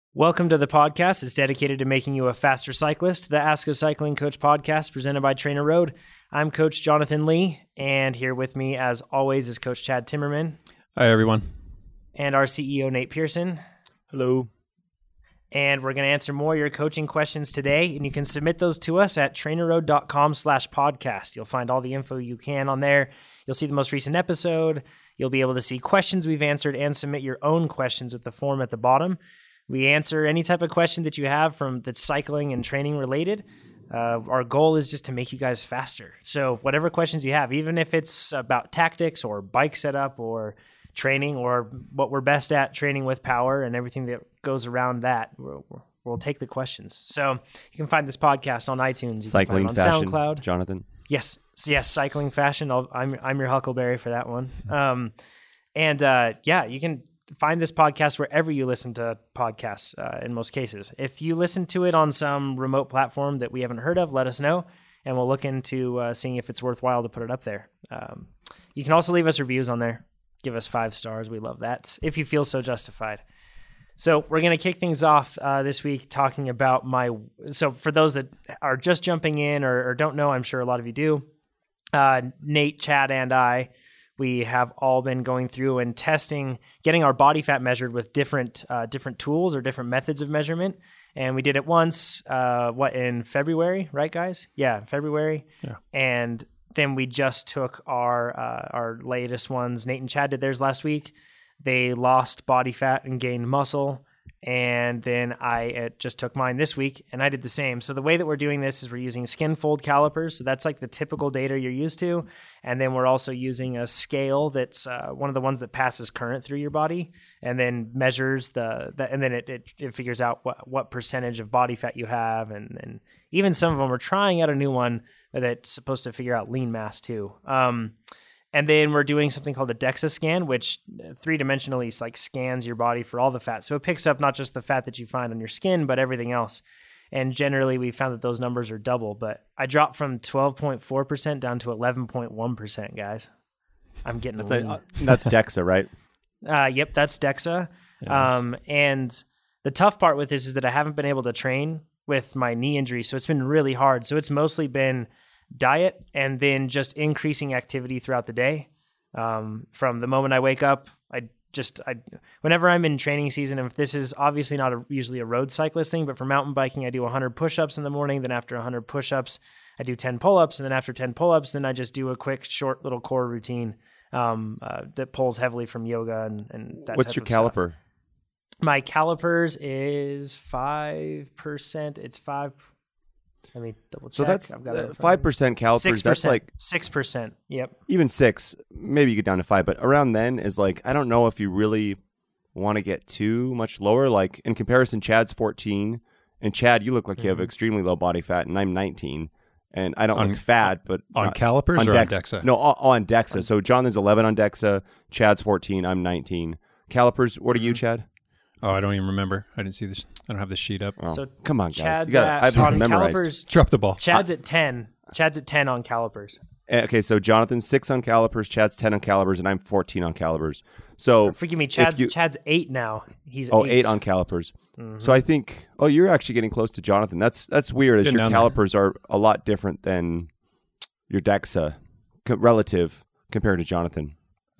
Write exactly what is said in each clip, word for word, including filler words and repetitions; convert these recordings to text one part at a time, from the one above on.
Welcome to the podcast. It's dedicated to making you a faster cyclist. The Ask a Cycling Coach podcast presented by Trainer Road. I'm Coach Jonathan Lee, and here with me, as always, is Coach Chad Timmerman. Hi, everyone. And our C E O, Nate Pearson. Hello. And we're going to answer more of your coaching questions today, and you can submit those to us at trainerroad.com slash podcast. You'll find all the info you can on there. You'll see the most recent episode. You'll be able to see questions we've answered and submit your own questions with the form at the bottom. We answer any type of question that you have from that's cycling and training related. Uh, our goal is just to make you guys faster. So whatever questions you have, even if it's about tactics or bike setup or training or what we're best at, training with power and everything that goes around that, we'll, we'll take the questions. So you can find this podcast on iTunes. You Cycling can find it on fashion, SoundCloud. Jonathan. Yes, yes, cycling fashion. I'll, I'm I'm your Huckleberry for that one. Um, and uh, yeah, you can find this podcast wherever you listen to podcasts uh, in most cases. If you listen to it on some remote platform that we haven't heard of, let us know, and we'll look into uh, seeing if it's worthwhile to put it up there. Um, you can also leave us reviews on there. Give us five stars. We love that, if you feel so justified. So we're going to kick things off uh, this week talking about my... So for those that are just jumping in or, or don't know, I'm sure a lot of you do, uh, Nate, Chad, and I... we have all been going through and testing, getting our body fat measured with different uh, different tools or different methods of measurement. And we did it once, uh, what, in February, right, guys? Yeah, February. Yeah. And then we just took our uh, our latest ones. Nate and Chad did theirs last week. They lost body fat and gained muscle. And then I uh, just took mine this week, and I did the same. So the way that we're doing this is we're using skin fold calipers. So that's like the typical data you're used to. And then we're also using a scale that's uh, one of the ones that passes current through your body and then measures the, the and then it, it, it figures out what, what percentage of body fat you have. And, and even some of them are trying out a new one that's supposed to figure out lean mass too. Um, And then we're doing something called a DEXA scan, which three-dimensionally like scans your body for all the fat. So it picks up not just the fat that you find on your skin, but everything else. And generally, we found that those numbers are double. But I dropped from twelve point four percent down to eleven point one percent, guys. I'm getting That's, lean. a, that's DEXA, right? Uh, yep, that's DEXA. Yes. Um, and the tough part with this is that I haven't been able to train with my knee injury, so it's been really hard. So it's mostly been diet and then just increasing activity throughout the day. Um, from the moment I wake up, I just, I, whenever I'm in training season, if this is obviously not a, usually a road cyclist thing, but for mountain biking, I do one hundred push-ups in the morning. Then after one hundred push-ups, I do ten pull-ups. And then after ten pull-ups, then I just do a quick, short little core routine um, uh, that pulls heavily from yoga and, and that What's type your of stuff. caliper? My calipers is five percent. It's five. Let me double check. So that's I've got it in front of me. five percent calipers. six percent. That's like six percent. Yep. even six. Maybe you get down to five, but around then is like, I don't know if you really want to get too much lower. Like in comparison, Chad's fourteen. And Chad, you look like you have Mhm. extremely low body fat, and I'm nineteen. And I don't On- look fat, but On not- calipers or on DEXA? No, on, on DEXA. So Jonathan's eleven on DEXA. Chad's fourteen. I'm nineteen. Calipers, what are you, Chad? Oh, I don't even remember. I didn't see this. I don't have this sheet up. Oh, So come on, guys. Chad's You gotta, I at, have this on memorized. calipers. Drop the ball. Chad's at ten. Chad's at ten on calipers. Eh, Okay, so Jonathan's six on calipers, Chad's ten on calipers, and I'm fourteen on calipers. So Forgive me, Chad's you- Chad's eight now. He's oh, eight, eight on calipers. Mhm. So I think oh, you're actually getting close to Jonathan. That's that's weird. As Getting your down there. calipers are a lot different than your DEXA co- relative compared to Jonathan.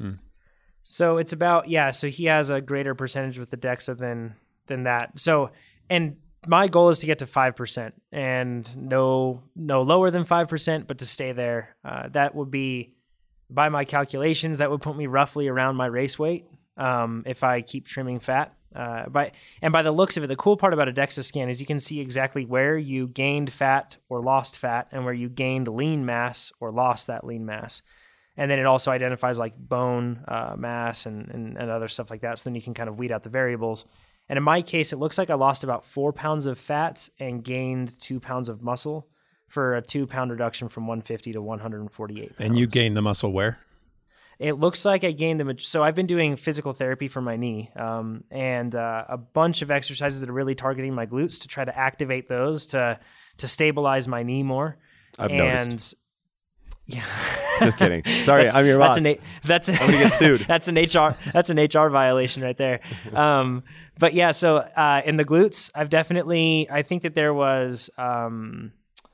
So it's about, yeah, so he has a greater percentage with the DEXA than than that. So, and my goal is to get to five percent and no no lower than five percent, but to stay there. Uh, that would be, by my calculations, that would put me roughly around my race weight um, if I keep trimming fat. Uh, by, and by the looks of it, the cool part about a DEXA scan is you can see exactly where you gained fat or lost fat and where you gained lean mass or lost that lean mass. And then it also identifies like bone uh, mass and, and, and other stuff like that. So then you can kind of weed out the variables. And in my case, it looks like I lost about four pounds of fat and gained two pounds of muscle for a two pound reduction from one fifty to one forty-eight pounds. And you gain the muscle where? It looks like I gained them. So I've been doing physical therapy for my knee um, and uh, a bunch of exercises that are really targeting my glutes to try to activate those to to stabilize my knee more. I've and noticed. Yeah. Just kidding. Sorry, That's- I'm your boss. That's an, that's a, I'm gonna get sued. That's an H R. That's an H R violation right there. Um, but yeah, so uh, in the glutes, I've definitely. I think that there was um,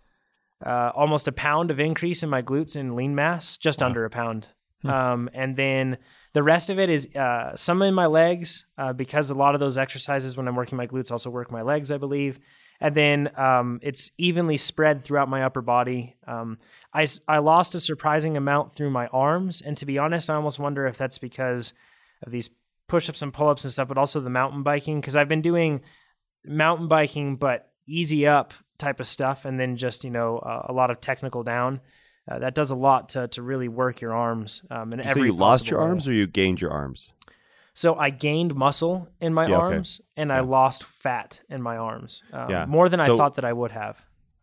uh, almost a pound of increase in my glutes in lean mass, just Wow. under a pound. Hmm. Um, and then the rest of it is uh, some in my legs uh, because a lot of those exercises when I'm working my glutes also work my legs, I believe. And then um, it's evenly spread throughout my upper body. Um, I, I lost a surprising amount through my arms. And to be honest, I almost wonder if that's because of these push-ups and pull-ups and stuff, but also the mountain biking. Because I've been doing mountain biking, but easy up type of stuff. And then just, you know, uh, a lot of technical down. Uh, that does a lot to to really work your arms. Um, and Did you every say you lost possible your way. arms or you gained your arms? So I gained muscle in my Yeah, okay. arms, and I Yeah. lost fat in my arms. Um, Yeah. More than I So- thought that I would have.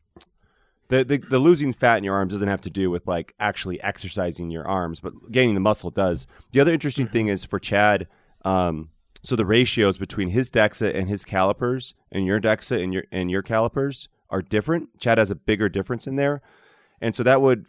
The, the the losing fat in your arms doesn't have to do with like actually exercising your arms, but gaining the muscle does. The other interesting thing is for Chad, um, so the ratios between his DEXA and his calipers and your DEXA and your and your calipers are different. Chad has a bigger difference in there, and so that would,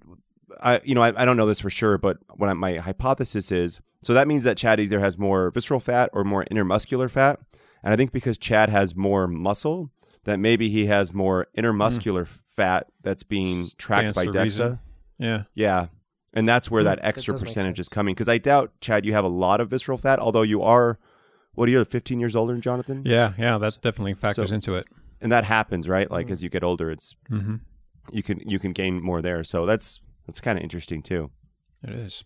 I you know I, I don't know this for sure, but what I, my hypothesis is, so that means that Chad either has more visceral fat or more intermuscular fat, and I think because Chad has more muscle, that maybe he has more intermuscular mm. fat that's being tracked Stands by to DEXA. reason. Yeah. Yeah. And that's where Mm, that that extra does make percentage sense. is coming. Because I doubt, Chad, you have a lot of visceral fat, although you are, what are you, fifteen years older than Jonathan? Yeah, yeah, that definitely factors So- into it. And that happens, right? Like Mm. as you get older, it's Mm-hmm. you can you can gain more there. So that's that's kind of interesting too. It is.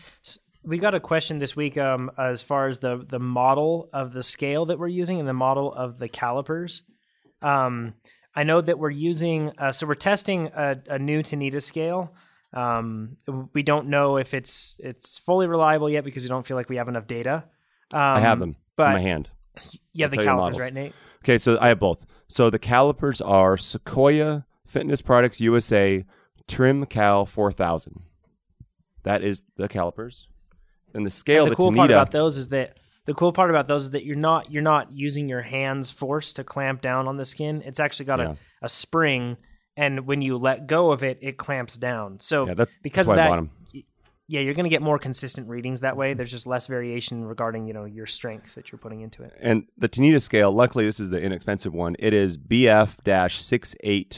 We got a question this week um, as far as the the model of the scale that we're using and the model of the calipers. Um, I know that we're using, uh, so we're testing a, a new Tanita scale. Um, we don't know if it's it's fully reliable yet because we don't feel like we have enough data. Um, I have them but in my hand. You have I'll the tell you the calipers, models. right, Nate? Okay, so I have both. So the calipers are Sequoia Fitness Products U S A Trim Cal four thousand. That is the calipers. And the scale, And the the cool part Tanita, about those is that the cool part about those is that you're not you're not using your hands force to clamp down on the skin. It's actually got Yeah. a, a spring, and when you let go of it, it clamps down. So yeah, that's because that's why of I that, bought 'em. yeah, you're going to get more consistent readings that way. There's just less variation regarding, you know, your strength that you're putting into it. And the Tanita scale, luckily this is the inexpensive one. It is B F six eighty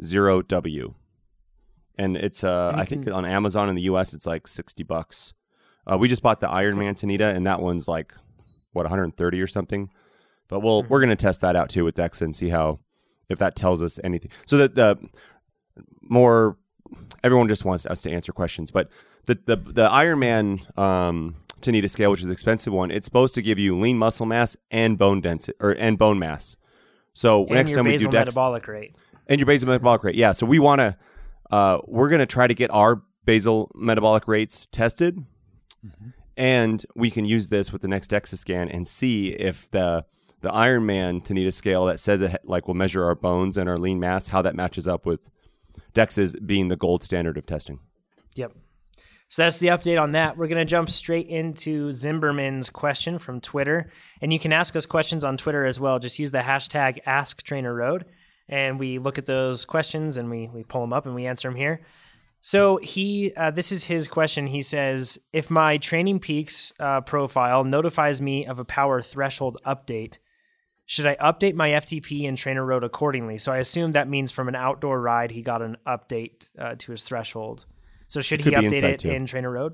W. And it's uh And you I think can- on Amazon in the U S it's like sixty bucks. Uh, we just bought the Ironman Tanita and that one's like what one hundred thirty or something. But we'll Mm-hmm. we're going to test that out too with DEXA and see how if that tells us anything. So that the more everyone just wants us to answer questions, but the the the Ironman um Tanita scale, which is the expensive one, it's supposed to give you lean muscle mass and bone density or and bone mass. So And next your time we do basal DEXA metabolic rate. and your basal metabolic rate, yeah. So we want to uh, we're going to try to get our basal metabolic rates tested, Mm-hmm. and we can use this with the next DEXA scan and see if the the Ironman Tanita scale that says it like will measure our bones and our lean mass, how that matches up with DEXA's being the gold standard of testing. Yep. So that's the update on that. We're going to jump straight into Zimberman's question from Twitter. And you can ask us questions on Twitter as well. Just use the hashtag AskTrainerRoad. And we look at those questions and we, we pull them up and we answer them here. So he, uh, this is his question. He says, if my Training Peaks uh, profile notifies me of a power threshold update, should I update my F T P and TrainerRoad accordingly? So I assume that means from an outdoor ride, he got an update uh, to his threshold. So should It he could be update inside it too. in TrainerRoad?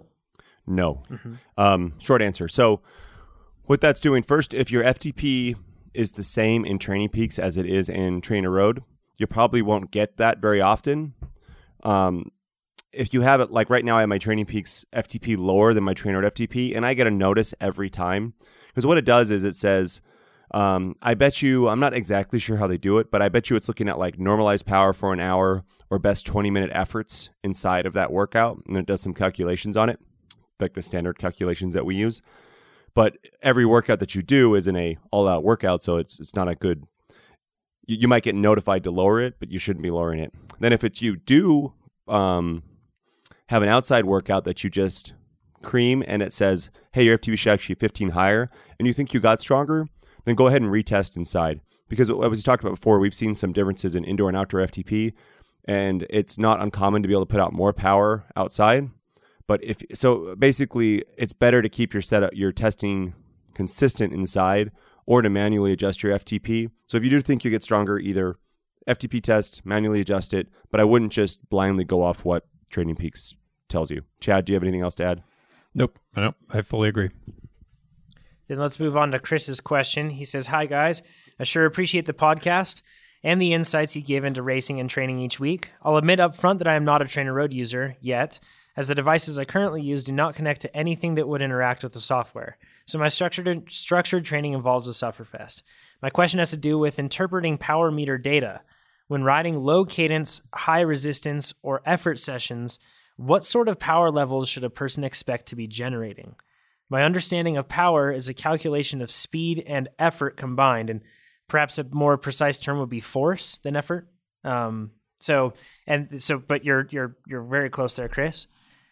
No. Mm-hmm. Um, short answer. So what that's doing first, if your F T P is the same in Training Peaks as it is in TrainerRoad, you probably won't get that very often. Um, if you have it, like right now I have my Training Peaks F T P lower than my TrainerRoad F T P, and I get a notice every time. Because what it does is it says, um, I bet you, I'm not exactly sure how they do it, but I bet you it's looking at like normalized power for an hour or best twenty minute efforts inside of that workout. And it does some calculations on it, like the standard calculations that we use. But every workout that you do isn't a all out workout. So it's, it's not a good, you, you might get notified to lower it, but you shouldn't be lowering it. Then if it's you do, um, have an outside workout that you just cream and it says, hey, your F T P should actually be fifteen higher, and you think you got stronger, then go ahead and retest inside. Because as we talked about before, we've seen some differences in indoor and outdoor F T P. and it's not uncommon to be able to put out more power outside. But if so, basically, it's better to keep your setup, your testing consistent inside, or to manually adjust your F T P. So if you do think you get stronger, either F T P test, manually adjust it, but I wouldn't just blindly go off what Training Peaks tells you. Chad, do you have anything else to add? Nope. Nope. I fully agree. Then let's move on to Chris's question. He says, "Hi guys, I sure appreciate the podcast and the insights you give into racing and training each week. I'll admit up front that I am not a Trainer Road user yet, as the devices I currently use do not connect to anything that would interact with the software. So my structured structured training involves a Sufferfest. My question has to do with interpreting power meter data. When riding low cadence, high resistance, or effort sessions, what sort of power levels should a person expect to be generating? My understanding of power is a calculation of speed and effort combined, and perhaps a more precise term would be force than effort. Um, so, and so, but you're you're you're very close there, Chris.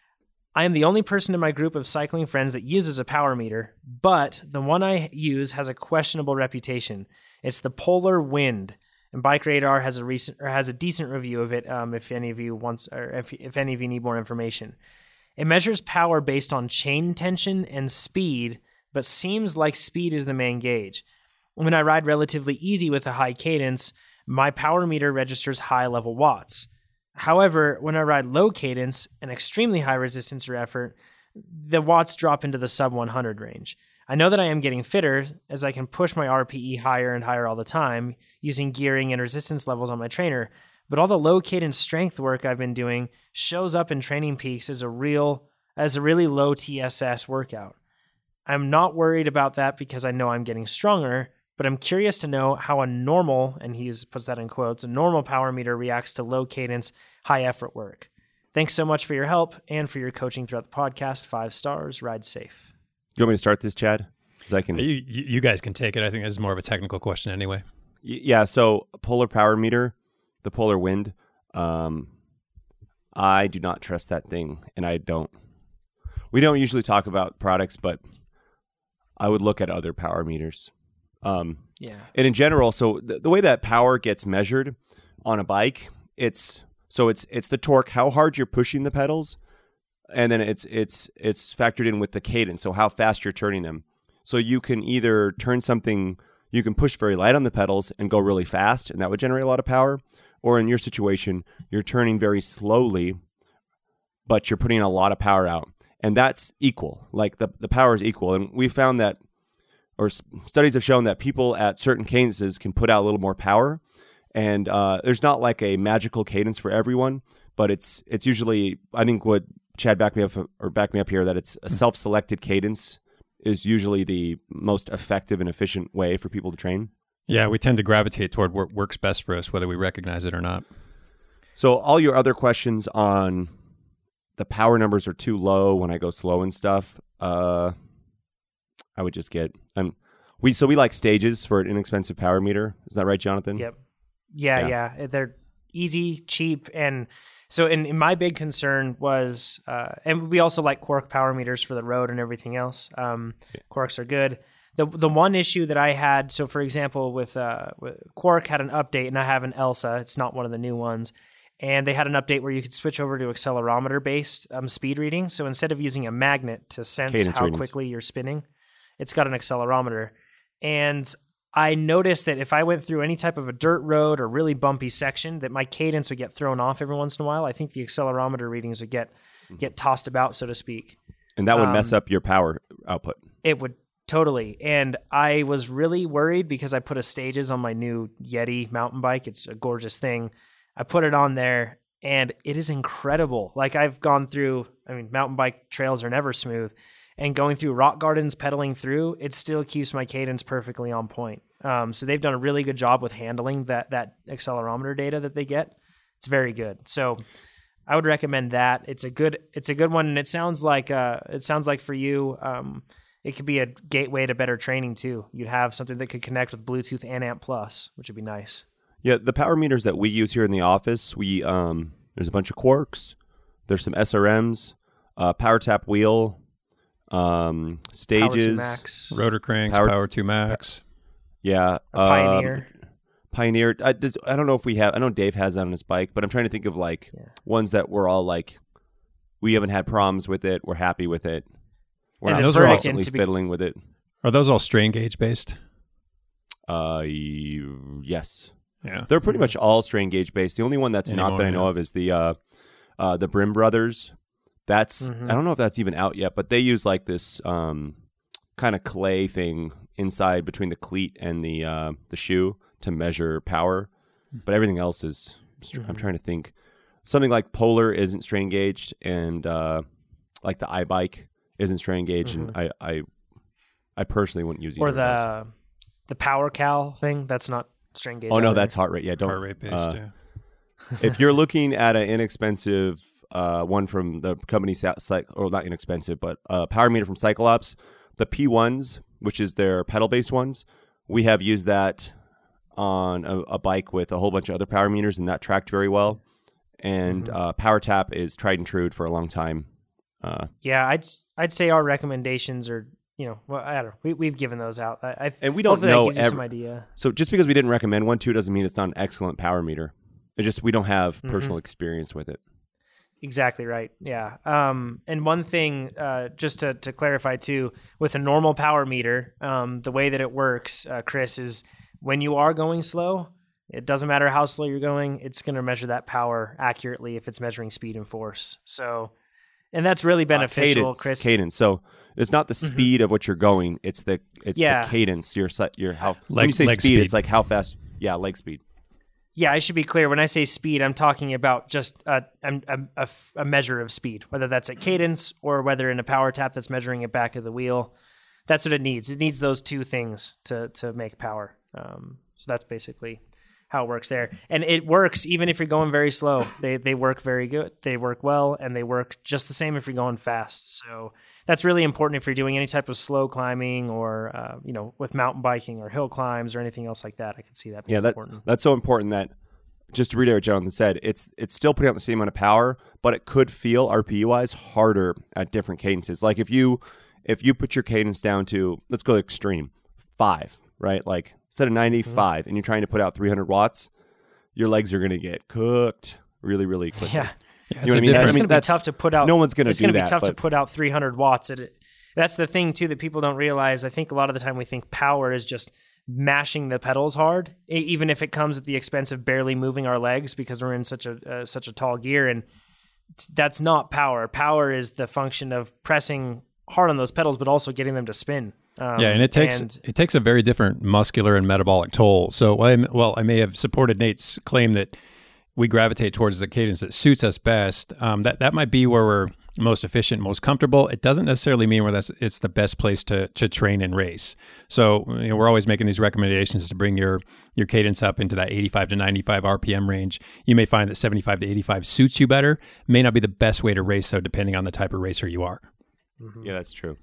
I am the only person in my group of cycling friends that uses a power meter, but the one I use has a questionable reputation. It's the Polar Wind, and Bike Radar has a recent or has a decent review of it. Um, if any of you wants, or if if any of you need more information, it measures power based on chain tension and speed, but seems like speed is the main gauge. When I ride relatively easy with a high cadence, my power meter registers high level watts. However, when I ride low cadence and extremely high resistance or effort, the watts drop into the sub one hundred range. I know that I am getting fitter as I can push my R P E higher and higher all the time using gearing and resistance levels on my trainer, but all the low cadence strength work I've been doing shows up in Training Peaks as a real as a really low T S S workout. I'm not worried about that because I know I'm getting stronger, but I'm curious to know how a normal, and he puts that in quotes, a normal power meter reacts to low cadence, high effort work. Thanks so much for your help and for your coaching throughout the podcast. Five stars. Ride safe. You want me to start this, Chad? Because I can. You, you you guys can take it. I think this is more of a technical question anyway. Y- Yeah. So Polar Power Meter, the Polar Wind. Um, I do not trust that thing, and I don't. We don't usually talk about products, but I would look at other power meters. Um, Yeah. And in general, so the, the way that power gets measured on a bike, it's so it's it's the torque, how hard you're pushing the pedals, and then it's it's it's factored in with the cadence, so how fast you're turning them. So you can either turn something, you can push very light on the pedals and go really fast, and that would generate a lot of power. Or in your situation, you're turning very slowly, but you're putting a lot of power out, and that's equal. Like the the power is equal, and we found that. Or studies have shown that people at certain cadences can put out a little more power, and uh, there's not like a magical cadence for everyone, but it's it's usually, I think what Chad back me up or back me up here, that it's a self-selected cadence is usually the most effective and efficient way for people to train. Yeah, we tend to gravitate toward what works best for us, whether we recognize it or not. So all your other questions on the power numbers are too low when I go slow and stuff, uh, I would just get um we so we like stages for an inexpensive power meter. Is that right, Jonathan? Yep. Yeah, Yeah. yeah. They're easy, cheap, and so and, and my big concern was, uh, and we also like Quark power meters for the road and everything else. Um, Yeah. Quarks are good. The the one issue that I had, so for example, with, uh, with Quark had an update, and I have an Elsa. It's not one of the new ones. And they had an update where you could switch over to accelerometer-based um, speed reading. So instead of using a magnet to sense Cadence how readings. quickly you're spinning, it's got an accelerometer. And I noticed that if I went through any type of a dirt road or really bumpy section, that my cadence would get thrown off every once in a while. I think the accelerometer readings would get get tossed about, so to speak. And that would mess Um, up your power output. It would totally. And I was really worried because I put a Stages on my new Yeti mountain bike. It's a gorgeous thing. I put it on there, and it is incredible. Like, I've gone through, I mean, mountain bike trails are never smooth. And going through rock gardens, pedaling through, it still keeps my cadence perfectly on point. Um, so they've done a really good job with handling that that accelerometer data that they get. It's very good. So I would recommend that. It's a good it's a good one, and it sounds like uh, it sounds like for you, um, it could be a gateway to better training too. You'd have something that could connect with Bluetooth and Amp Plus, which would be nice. Yeah, the power meters that we use here in the office, we um, there's a bunch of Quarks, there's some S R Ms, uh, Power Tap Wheel, um, Stages, Max. Rotor cranks, Power- Power two Max. yeah, A Pioneer. um, Pioneer. I, does, I don't know if we have. I know Dave has that on his bike, but I'm trying to think of like Yeah. ones that we're all like, we haven't had problems with it. We're happy with it. We're And not those are all- constantly to be- fiddling with it. Are those all strain gauge based? Uh, y- yes, Yeah. they're pretty much all strain gauge based. The only one that's not Anymore, that I know yeah. of is the uh, uh, the Brim Brothers. That's Mhm. I don't know if that's even out yet, but they use like this um, kind of clay thing inside between the cleat and the uh, the shoe to measure power. But everything else is. I'm trying to think. Something like Polar isn't strain gauged, and uh, like the iBike isn't strain gauged, and I, I I personally wouldn't use either Or of those. the the Power Cal thing. That's not strain gauge. Oh no, either. that's heart rate. Yeah, don't. Heart rate based. uh, yeah. If you're looking at an inexpensive uh, one from the company, Cy- Cy- or not inexpensive, but a power meter from Cyclops, the P ones, which is their pedal-based ones, we have used that on a, a bike with a whole bunch of other power meters, and that tracked very well. And Mhm. uh, PowerTap is tried and true for a long time. Uh, Yeah, I'd s- I'd say our recommendations are, you know, well, I don't know. We we've given those out. I, I and we don't hopefully know that gives you ev- some idea. So just because we didn't recommend one too doesn't mean it's not an excellent power meter. It just we don't have Mm-hmm. personal experience with it. Exactly right. Yeah. Um, and one thing, uh, just to, to clarify too, with a normal power meter, um, the way that it works, uh, Chris, is when you are going slow, it doesn't matter how slow you're going, it's going to measure that power accurately if it's measuring speed and force. So, and that's really beneficial, uh, cadence, Chris. Cadence. So it's not the speed of what you're going; it's the it's Yeah. the cadence. Your si- your how when Leg- you say leg speed, speed. it's like how fast. Yeah, leg speed. Yeah, I should be clear. When I say speed, I'm talking about just a, a, a, a measure of speed, whether that's at cadence or whether in a power tap that's measuring it back of the wheel. That's what it needs. It needs those two things to to make power. Um, so that's basically how it works there. And it works even if you're going very slow. They they work very good. They work well, and they work just the same if you're going fast. So that's really important if you're doing any type of slow climbing or, uh, you know, with mountain biking or hill climbs or anything else like that. I can see that being Yeah, that important. that's so important that just to read what Jonathan said, it's it's still putting out the same amount of power, but it could feel R P E wise harder at different cadences. Like if you if you put your cadence down to, let's go extreme, five, right? Like instead of ninety-five, and you're trying to put out three hundred watts, your legs are going to get cooked really, really quickly. Yeah. Yeah, You know what I mean? Yeah, I it's mean, going to be that's- tough to put out. no one's gonna It's do going to be that, tough to but- put out three hundred watts. It, that's the thing too that people don't realize. I think a lot of the time we think power is just mashing the pedals hard, e- even if it comes at the expense of barely moving our legs because we're in such a uh, such a tall gear. And t- that's not power. Power is the function of pressing hard on those pedals, but also getting them to spin. Um, Yeah, and it takes and- it takes a very different muscular and metabolic toll. So, while I, well, I may have supported Nate's claim that we gravitate towards the cadence that suits us best. Um, that that might be where we're most efficient, most comfortable. It doesn't necessarily mean where that's it's the best place to to train and race. So, you know, we're always making these recommendations to bring your your cadence up into that eighty-five to ninety-five R P M range. You may find that seventy-five to eighty-five suits you better. May not be the best way to race, though, depending on the type of racer you are. Yeah, that's true.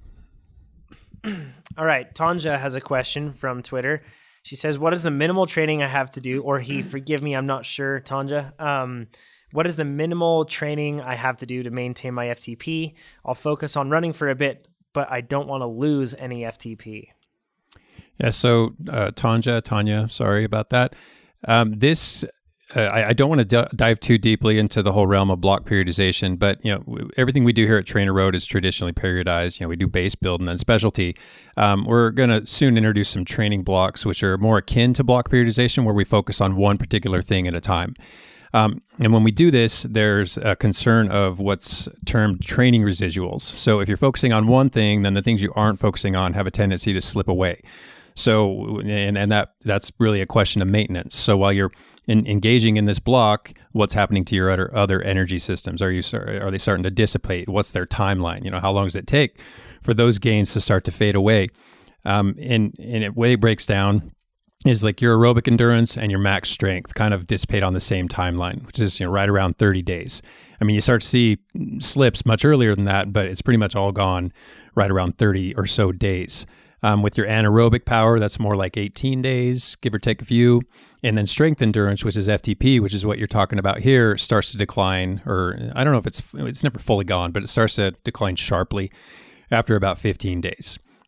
All right. Tanja has a question from Twitter. She says, what is the minimal training I have to do? Or he, forgive me, I'm not sure, Tanja. Um, what is the minimal training I have to do to maintain my F T P? I'll focus on running for a bit, but I don't want to lose any F T P. Yeah, so uh, Tanja, Tanya, sorry about that. Um, this, uh, I, I don't want to d- dive too deeply into the whole realm of block periodization, but you know, w- everything we do here at Trainer Road is traditionally periodized. You know, we do base build and then specialty. Um, we're going to soon introduce some training blocks, which are more akin to block periodization, where we focus on one particular thing at a time. Um, and when we do this, there's a concern of what's termed training residuals. So if you're focusing on one thing, then the things you aren't focusing on have a tendency to slip away. So, and, and that that's really a question of maintenance. So while you're in, engaging in this block, what's happening to your other other energy systems? Are you are they starting to dissipate? What's their timeline? You know, how long does it take for those gains to start to fade away? Um, and and it way breaks down is like your aerobic endurance and your max strength kind of dissipate on the same timeline, which is, you know, right around thirty days. I mean, you start to see slips much earlier than that, but it's pretty much all gone right around thirty or so days. Um, with your anaerobic power, that's more like eighteen days, give or take a few. And then strength endurance, which is F T P, which is what you're talking about here, starts to decline, or I don't know if it's it's never fully gone, but it starts to decline sharply after about fifteen days.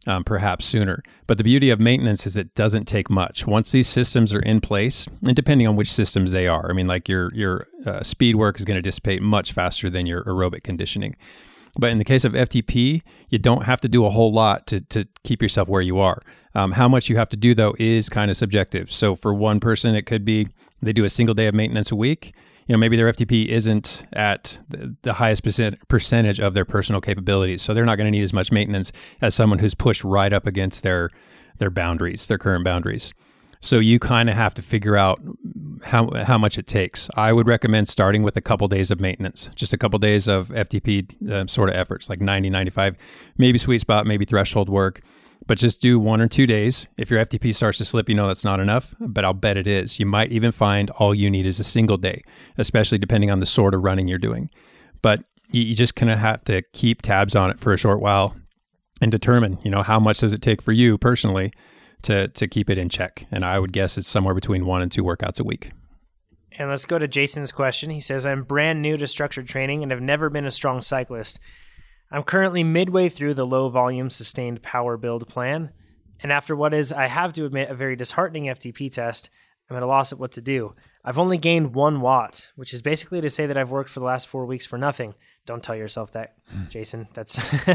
um, perhaps sooner. But the beauty of maintenance is it doesn't take much. Once these systems are in place, and depending on which systems they are, I mean, like your your uh, speed work is going to dissipate much faster than your aerobic conditioning. But in the case of F T P, you don't have to do a whole lot to to keep yourself where you are. Um, how much you have to do, though, is kind of subjective. So for one person, it could be they do a single day of maintenance a week. You know, maybe their F T P isn't at the, the highest percent, percentage of their personal capabilities. So they're not going to need as much maintenance as someone who's pushed right up against their their boundaries, their current boundaries. So you kind of have to figure out how how much it takes. I would recommend starting with a couple days of maintenance, just a couple days of F T P uh, sort of efforts, like ninety, ninety-five, maybe sweet spot, maybe threshold work. But just do one or two days. If your F T P starts to slip, you know that's not enough, but I'll bet it is. You might even find all you need is a single day, especially depending on the sort of running you're doing. But you, you just kind of have to keep tabs on it for a short while and determine, you know, how much does it take for you personally to to keep it in check. And I would guess it's somewhere between one and two workouts a week. And let's go to Jason's question. He says, I'm brand new to structured training and have never been a strong cyclist. I'm currently midway through the low volume sustained power build plan. And after what is, I have to admit, a very disheartening F T P test, I'm at a loss at what to do. I've only gained one watt, which is basically to say that I've worked for the last four weeks for nothing. Don't tell yourself that, Jason. That's.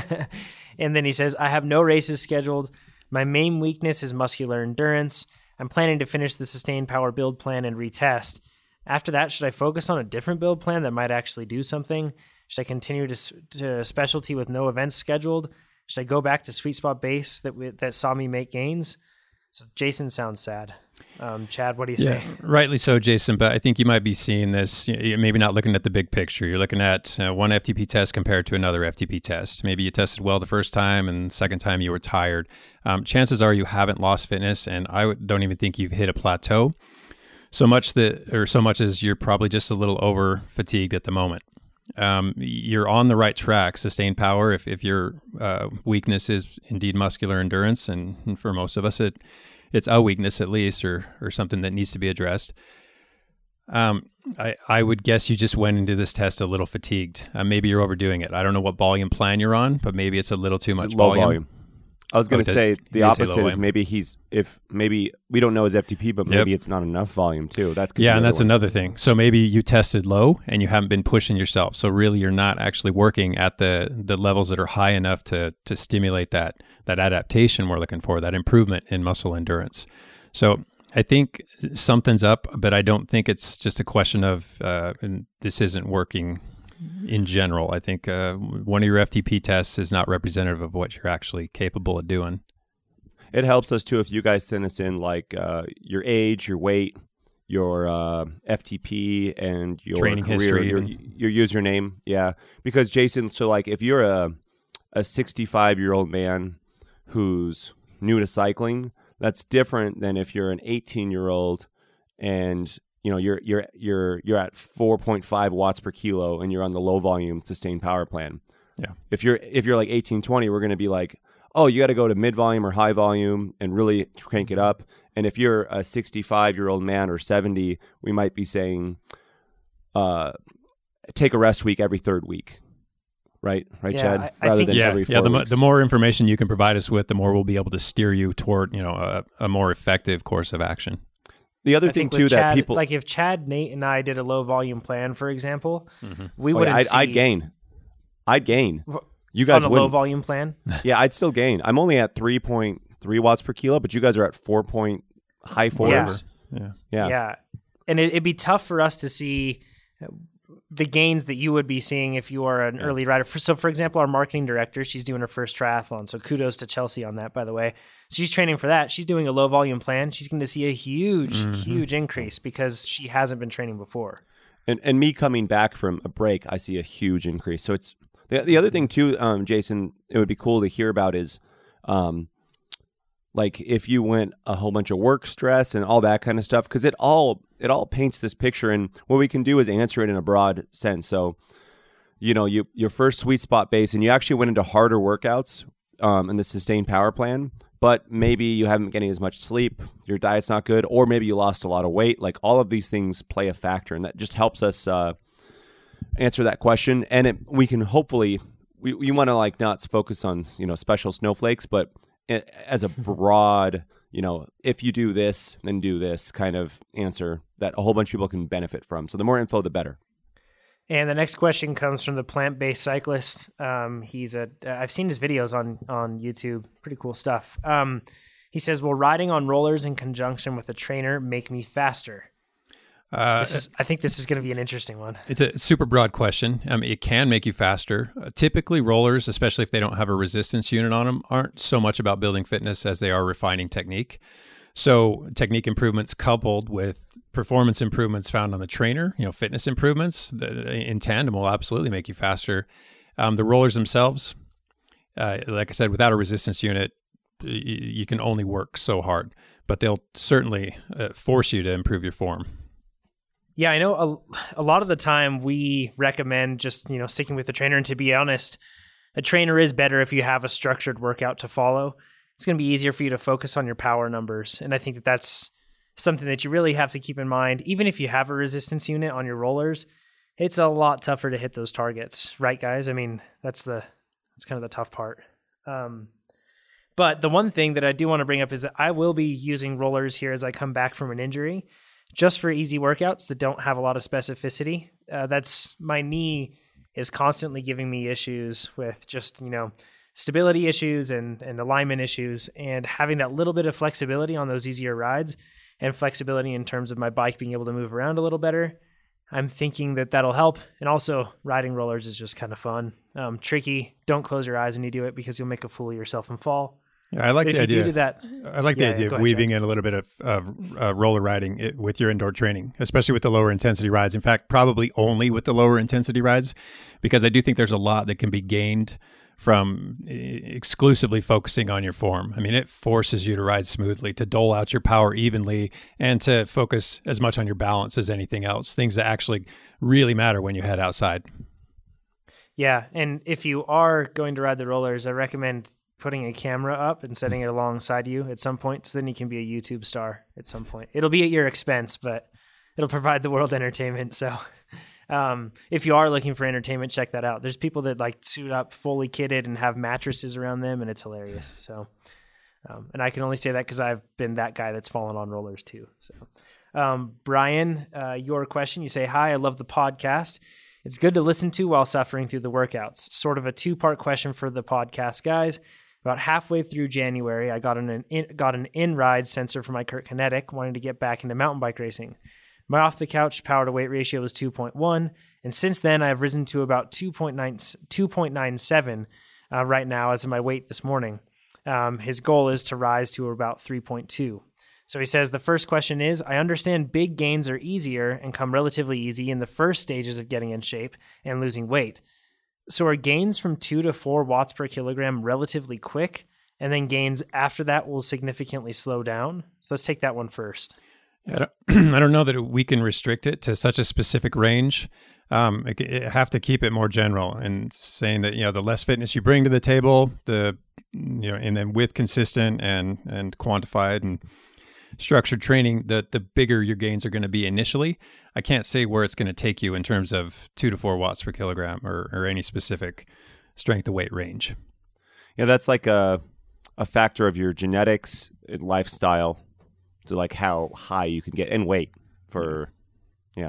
And then he says, I have no races scheduled. My main weakness is muscular endurance. I'm planning to finish the sustained power build plan and retest. After that, should I focus on a different build plan that might actually do something? Should I continue to, to specialty with no events scheduled? Should I go back to sweet spot base that we, that saw me make gains? So Jason sounds sad. Um, Chad, what do you say? Yeah, rightly so, Jason. But I think you might be seeing this. You're maybe not looking at the big picture. You're looking at uh, one F T P test compared to another F T P test. Maybe you tested well the first time, and the second time you were tired. Um, chances are you haven't lost fitness, and I don't even think you've hit a plateau. So much that, or so much as you're probably just a little over fatigued at the moment. Um, you're on the right track, sustained power. If if your uh, weakness is indeed muscular endurance, and, and for most of us, it it's a weakness at least, or or something that needs to be addressed. Um, I I would guess you just went into this test a little fatigued. Uh, maybe you're overdoing it. I don't know what volume plan you're on, but maybe it's a little too It's much low volume. volume. I was going to Oh, say did- the you did say opposite low is volume. maybe he's if maybe we don't know his F T P, but maybe Yep. it's not enough volume too. That's could be Yeah, the and other that's one. another thing. So maybe you tested low and you haven't been pushing yourself. So really, you're not actually working at the the levels that are high enough to to stimulate that that adaptation we're looking for, that improvement in muscle endurance. So I think something's up, but I don't think it's just a question of uh, and this isn't working in general. I think uh, one of your F T P tests is not representative of what you're actually capable of doing. It helps us too if you guys send us in like uh, your age, your weight, your uh, F T P, and your Training career, history your, even. your username. Yeah, because Jason, so like if you're a a sixty-five year old man who's new to cycling, that's different than if you're an eighteen year old and you know you're you're you're you're at four point five watts per kilo and you're on the low volume sustained power plan. Yeah. If you're if you're like eighteen, twenty, we're going to be like, oh, you got to go to mid volume or high volume and really crank it up. And if you're a sixty-five year old man or seventy, we might be saying, uh, take a rest week every third week. Right, right, Yeah, Chad. I- I Rather think- than Yeah, every four yeah. The, mo- weeks. the more information you can provide us with, the more we'll be able to steer you toward, you know, a, a more effective course of action. The other I thing think too with that Chad, people like if Chad, Nate, and I did a low volume plan, for example, we Oh, wouldn't yeah, I'd, see I'd gain. I'd gain. You on guys a low wouldn't. volume plan. Yeah, I'd still gain. I'm only at three point three watts per kilo, but you guys are at four point high fours. Yeah. Yeah. Yeah. And it, it'd be tough for us to see the gains that you would be seeing if you are an early rider. For, so, for example, our marketing director, she's doing her first triathlon. So kudos to Chelsea on that, by the way. So she's training for that. She's doing a low volume plan. She's going to see a huge, Mm-hmm. huge increase because she hasn't been training before. And and me coming back from a break, I see a huge increase. So it's the the other thing too, um, Jason. It would be cool to hear about is, um, like if you went a whole bunch of work stress and all that kind of stuff, because it all it all paints this picture. And what we can do is answer it in a broad sense. So, you know, you your first sweet spot base, and you actually went into harder workouts um, in the sustained power plan. But maybe you haven't been getting as much sleep, your diet's not good, or maybe you lost a lot of weight. Like all of these things play a factor, and that just helps us uh, answer that question. And it, we can hopefully, we, we want to like not focus on, you know, special snowflakes, but as a broad, you know, if you do this, then do this kind of answer that a whole bunch of people can benefit from. So the more info, the better. And the next question comes from the plant-based cyclist. Um, he's a I've seen his videos on on YouTube. Pretty cool stuff. Um, he says, "Will riding on rollers in conjunction with a trainer make me faster?" Uh, this is, I think this is going to be an interesting one. It's a super broad question. I mean, it can make you faster. Uh, typically, rollers, especially if they don't have a resistance unit on them, aren't so much about building fitness as they are refining technique. So technique improvements coupled with performance improvements found on the trainer, you know, fitness improvements the, in tandem will absolutely make you faster. Um, the rollers themselves, uh, like I said, without a resistance unit, y- you can only work so hard, but they'll certainly uh, force you to improve your form. Yeah, I know a, a lot of the time we recommend just, you know, sticking with the trainer. And to be honest, a trainer is better if you have a structured workout to follow. It's going to be easier for you to focus on your power numbers. And I think that that's something that you really have to keep in mind. Even if you have a resistance unit on your rollers, it's a lot tougher to hit those targets. Right, guys? I mean, that's the that's kind of the tough part. Um, but the one thing that I do want to bring up is that I will be using rollers here as I come back from an injury, just for easy workouts that don't have a lot of specificity. Uh, that's my knee is constantly giving me issues with just, you know, stability issues and, and alignment issues, and having that little bit of flexibility on those easier rides and flexibility in terms of my bike being able to move around a little better. I'm thinking that that'll help. And also riding rollers is just kind of fun. Um, tricky. Don't close your eyes when you do it because you'll make a fool of yourself and fall. Yeah, I like but the if idea. You do that, I like the yeah, idea yeah, of ahead, weaving Jack. in a little bit of uh, uh, roller riding it, with your indoor training, especially with the lower intensity rides. In fact, probably only with the lower intensity rides, because I do think there's a lot that can be gained from exclusively focusing on your form. I mean, it forces you to ride smoothly, to dole out your power evenly, and to focus as much on your balance as anything else, things that actually really matter when you head outside. Yeah, and if you are going to ride the rollers, I recommend putting a camera up and setting it alongside you at some point, so then you can be a YouTube star at some point. It'll be at your expense, but it'll provide the world entertainment. So um, if you are looking for entertainment, check that out. There's people that like suit up fully kitted and have mattresses around them, and it's hilarious. So, um, and I can only say that because I've been that guy that's fallen on rollers too. So, um, Brian, uh, your question, you say, "Hi, I love the podcast. It's good to listen to while suffering through the workouts." Sort of a two-part question for the podcast, guys. About halfway through January, I got an in, got an in-ride sensor for my Kurt Kinetic, wanting to get back into mountain bike racing. My off-the-couch power-to-weight ratio was two point one, and since then I've risen to about two point nine seven uh, right now as of my weight this morning. Um, his goal is to rise to about three point two. So he says, the first question is, I understand big gains are easier and come relatively easy in the first stages of getting in shape and losing weight. So are gains from two to four watts per kilogram relatively quick, and then gains after that will significantly slow down? So let's take that one first. I don't, I don't know that we can restrict it to such a specific range. Um, it, it have to keep it more general and saying that, you know, the less fitness you bring to the table, the, you know, and then with consistent and, and quantified and structured training, the, the bigger your gains are going to be initially. I can't say where it's going to take you in terms of two to four watts per kilogram or, or any specific strength to weight range. Yeah, that's like a, a factor of your genetics and lifestyle to like how high you can get and weight for, yeah.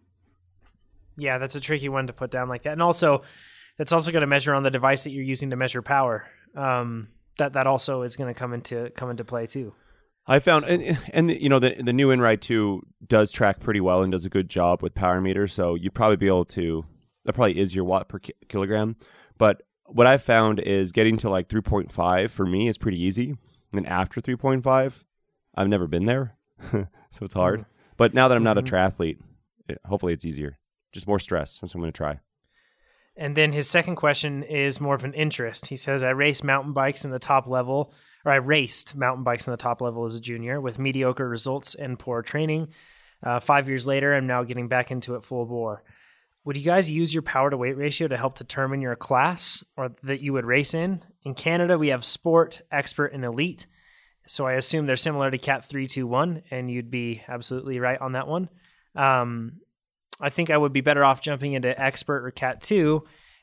Yeah, that's a tricky one to put down like that. And also, that's also going to measure on the device that you're using to measure power. Um, that that also is going to come into come into play too. I found, and, and you know, the the new InRide two does track pretty well and does a good job with power meters. So you'd probably be able to, that probably is your watt per ki- kilogram. But what I've found is getting to like three point five for me is pretty easy. And then after three point five, I've never been there. So it's hard. Mm-hmm. But now that I'm not a triathlete, it, hopefully it's easier. Just more stress. That's what I'm going to try. And then his second question is more of an interest. He says, I race mountain bikes in the top level, or I raced mountain bikes in the top level as a junior with mediocre results and poor training. Uh, five years later, I'm now getting back into it full bore. Would you guys use your power to weight ratio to help determine your class or that you would race in? In Canada, we have sport, expert, and elite. So I assume they're similar to Cat three two one, and you'd be absolutely right on that one. Um, I think I would be better off jumping into expert or Cat two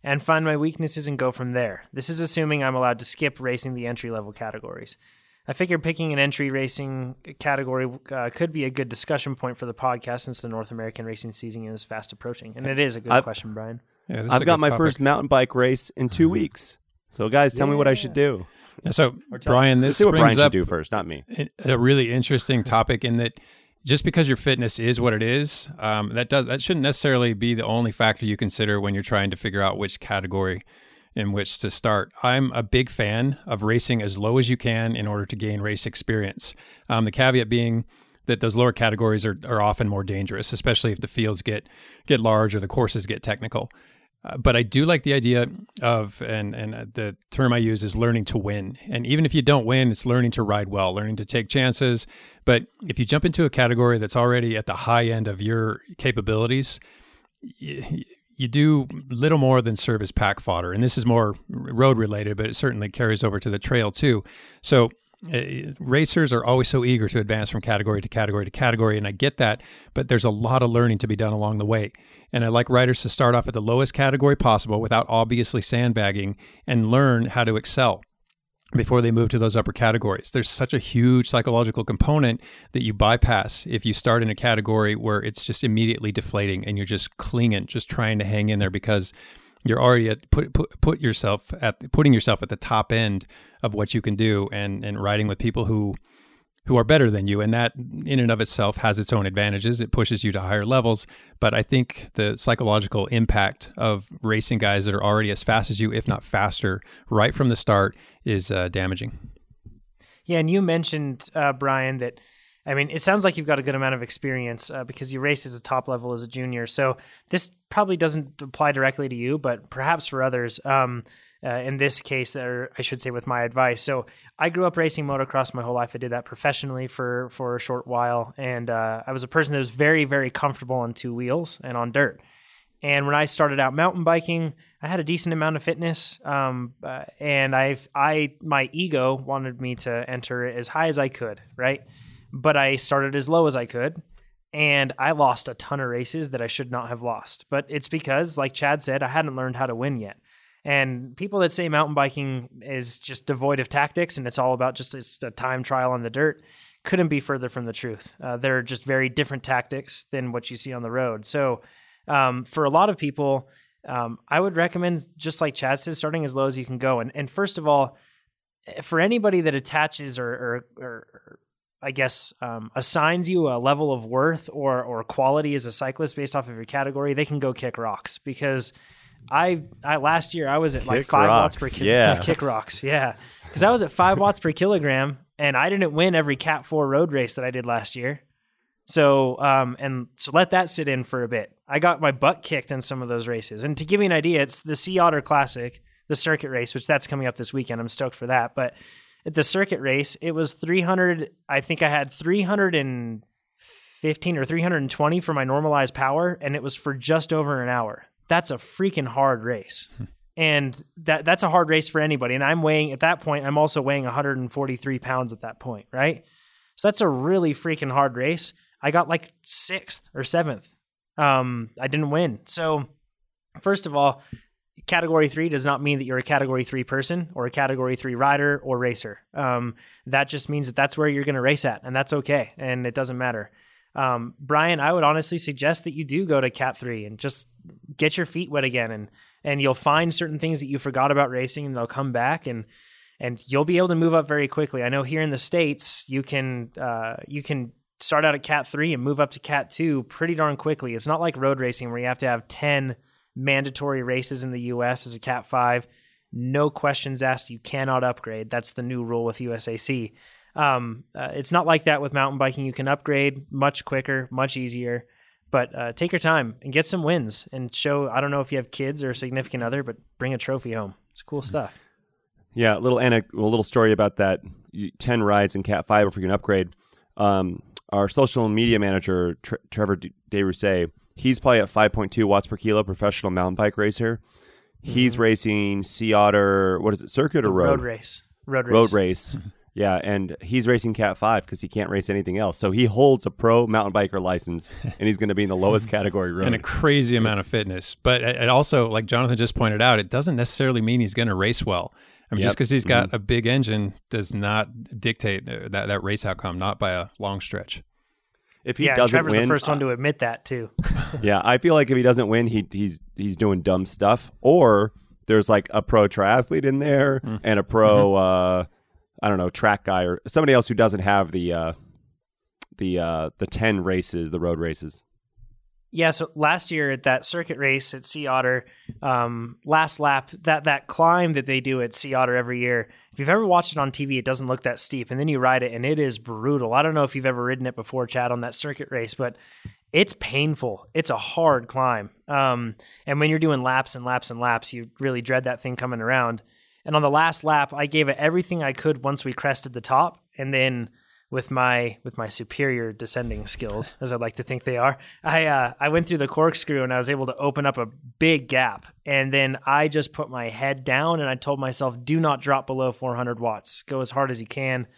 and find my weaknesses and go from there. This is assuming I'm allowed to skip racing the entry-level categories. I figure picking an entry racing category uh, could be a good discussion point for the podcast since the North American racing season is fast approaching. And it is a good I've, question, Brian. Yeah, this is I've a got good my topic. first mountain bike race in two weeks. So guys, tell Yeah. me what I should do. Yeah, so, Brian, So this see what Brian brings should up do first, not me. a really interesting topic in that just because your fitness is what it is, um, that does that shouldn't necessarily be the only factor you consider when you're trying to figure out which category in which to start. I'm a big fan of racing as low as you can in order to gain race experience. Um, the caveat being that those lower categories are, are often more dangerous, especially if the fields get get large or the courses get technical. Uh, but I do like the idea of, and and the term I use is learning to win. And even if you don't win, it's learning to ride well, learning to take chances. But if you jump into a category that's already at the high end of your capabilities, you, you do little more than serve as pack fodder. And this is more road related, but it certainly carries over to the trail too. So Uh, racers are always so eager to advance from category to category to category, and I get that, but there's a lot of learning to be done along the way. And I like riders to start off at the lowest category possible without obviously sandbagging and learn how to excel before they move to those upper categories. There's such a huge psychological component that you bypass if you start in a category where it's just immediately deflating and you're just clinging, just trying to hang in there because you're already at put, put put yourself at putting yourself at the top end of what you can do, and and riding with people who who are better than you, and that in and of itself has its own advantages. It pushes you to higher levels, but I think the psychological impact of racing guys that are already as fast as you, if not faster, right from the start, is uh, damaging. Yeah, and you mentioned, uh, Brian, that, I mean, it sounds like you've got a good amount of experience uh, because you raced as a top level as a junior. So this probably doesn't apply directly to you, but perhaps for others. Um, uh, in this case, or I should say with my advice. So I grew up racing motocross my whole life. I did that professionally for, for a short while. And uh, I was a person that was very, very comfortable on two wheels and on dirt. And when I started out mountain biking, I had a decent amount of fitness, um, uh, and I, I, my ego wanted me to enter as high as I could, right? But I started as low as I could, and I lost a ton of races that I should not have lost. But it's because, like Chad said, I hadn't learned how to win yet. And people that say mountain biking is just devoid of tactics and it's all about just it's a time trial on the dirt couldn't be further from the truth. Uh, they're just very different tactics than what you see on the road. So um, for a lot of people, um, I would recommend, just like Chad says, starting as low as you can go. And, and first of all, for anybody that attaches or, or, or I guess, um, assigns you a level of worth or or quality as a cyclist based off of your category, they can go kick rocks. Because I, I last year I was at Kick like five rocks, watts per kilogram. yeah. Kick rocks, yeah. Because I was at five watts per kilogram, and I didn't win every Cat four road race that I did last year. So, um, and so let that sit in for a bit. I got my butt kicked in some of those races. And to give you an idea, it's the Sea Otter Classic, the circuit race, which that's coming up this weekend. I'm stoked for that. But at the circuit race, it was three hundred. I think I had three hundred fifteen or three hundred twenty for my normalized power, and it was for just over an hour. That's a freaking hard race. And that that's a hard race for anybody. And I'm weighing, at that point, I'm also weighing one hundred forty-three pounds at that point, right? So that's a really freaking hard race. I got like sixth or seventh. Um, I didn't win. So first of all, category three does not mean that you're a category three person or a category three rider or racer. Um, that just means that that's where you're going to race at, and that's okay. And it doesn't matter. Um, Brian, I would honestly suggest that you do go to Cat three and just get your feet wet again. And, and you'll find certain things that you forgot about racing, and they'll come back, and, and you'll be able to move up very quickly. I know here in the States, you can, uh, you can start out at Cat three and move up to Cat two pretty darn quickly. It's not like road racing where you have to have ten mandatory races in the U S as a Cat five. No questions asked. You cannot upgrade. That's the new rule with U S A C. Um, uh, it's not like that with mountain biking. You can upgrade much quicker, much easier, but uh, take your time and get some wins and show, I don't know if you have kids or a significant other, but bring a trophy home. It's cool stuff. Yeah, a little anec- a little story about that. You, ten rides in Cat five if you can upgrade. Um, our social media manager, Tre- Trevor D- DeRousset, he's probably at five point two watts per kilo, professional mountain bike racer. He's mm-hmm. racing Sea Otter, what is it, circuit or road? Road race. Road race. Road race. Yeah, and he's racing Cat five because he can't race anything else. So he holds a pro mountain biker license, and he's going to be in the lowest category road. And a crazy amount of fitness. But it also, like Jonathan just pointed out, it doesn't necessarily mean he's going to race well. I mean, Yep. just because he's got Mhm. a big engine does not dictate that, that race outcome, not by a long stretch. If he yeah, doesn't Trevor's win, the first one to admit that too. yeah, I feel like if he doesn't win, he he's he's doing dumb stuff. Or there's like a pro triathlete in there Mm. and a pro, uh, I don't know, track guy or somebody else who doesn't have the uh, the uh, the ten races, the road races. Yeah, so last year at that circuit race at Sea Otter, um, last lap, that that climb that they do at Sea Otter every year, if you've ever watched it on T V, it doesn't look that steep, and then you ride it, and it is brutal. I don't know if you've ever ridden it before, Chad, on that circuit race, but it's painful. It's a hard climb. Um, and when you're doing laps and laps and laps, you really dread that thing coming around. And on the last lap, I gave it everything I could once we crested the top, and then with my with my superior descending skills, as I'd like to think they are, I uh, I went through the corkscrew and I was able to open up a big gap. And then I just put my head down and I told myself, do not drop below four hundred watts. Go as hard as you can.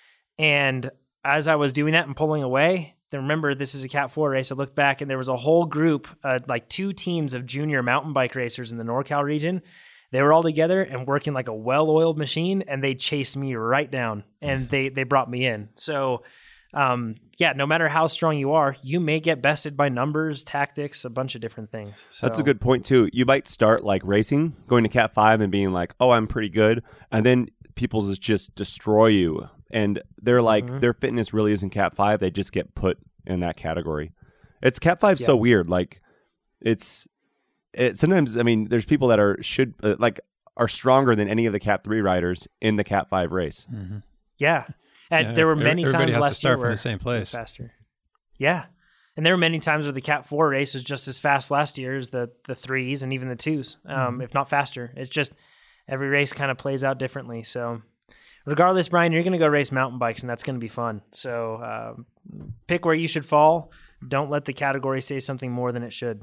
And as I was doing that and pulling away, then remember, this is a Cat four race. I looked back and there was a whole group, uh, like two teams of junior mountain bike racers in the NorCal region. They were all together and working like a well-oiled machine, and they chased me right down, and they they brought me in. So, um, yeah, no matter how strong you are, you may get bested by numbers, tactics, a bunch of different things. So, That's a good point too. You might start like racing, going to Cat five and being like, "Oh, I'm pretty good," and then people just destroy you, and they're like, Mhm. their fitness really isn't Cat five. They just get put in that category. It's Cat five Yeah. so weird. Like, it's it. Sometimes, I mean, there's people that are should uh, like are stronger than any of the Cat three riders in the Cat five race. Mm-hmm. Yeah. And Yeah, there were every- many everybody times has to last start year from where the same it was place. faster. Yeah. And there were many times where the Cat four race was just as fast last year as the the threes and even the twos, um, Mm-hmm. if not faster. It's just every race kind of plays out differently. So regardless, Brian, you're going to go race mountain bikes, and that's going to be fun. So um, pick where you should fall. Don't let the category say something more than it should.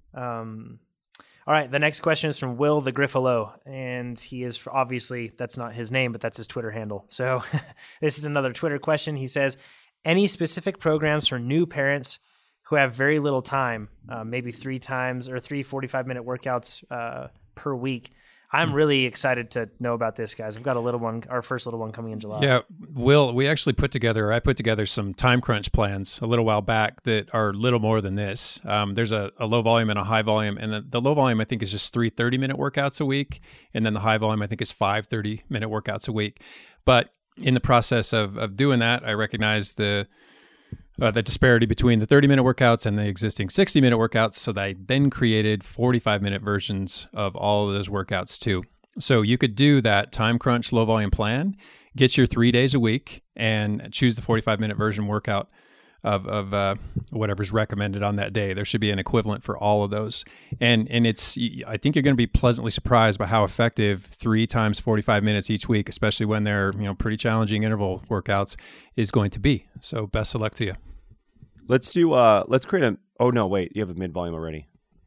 Um, all right, the next question is from Will the Griffalo, and he is obviously, that's not his name, but that's his Twitter handle. So this is another Twitter question. He says, any specific programs for new parents who have very little time, uh, maybe three times or three forty-five minute workouts uh, per week? I'm really excited to know about this, guys. I've got a little one, our first little one coming in July. Yeah, Will, we actually put together, I put together some time crunch plans a little while back that are little more than this. Um, there's a, a low volume and a high volume, and the, the low volume, I think, is just three thirty-minute workouts a week, and then the high volume, I think, is five thirty-minute workouts a week. But in the process of, of doing that, I recognize the uh, the disparity between the thirty-minute workouts and the existing sixty-minute workouts, so that I then created forty-five-minute versions of all of those workouts too. So you could do that time crunch low volume plan, get your three days a week, and choose the forty-five-minute version workout of, of uh, whatever's recommended on that day. There should be an equivalent for all of those. And and it's I think you're going to be pleasantly surprised by how effective three times forty-five minutes each week, especially when they're, you know, pretty challenging interval workouts, is going to be. So best of luck to you. Let's do. Uh, let's create a. Oh no, wait, you have a mid volume already.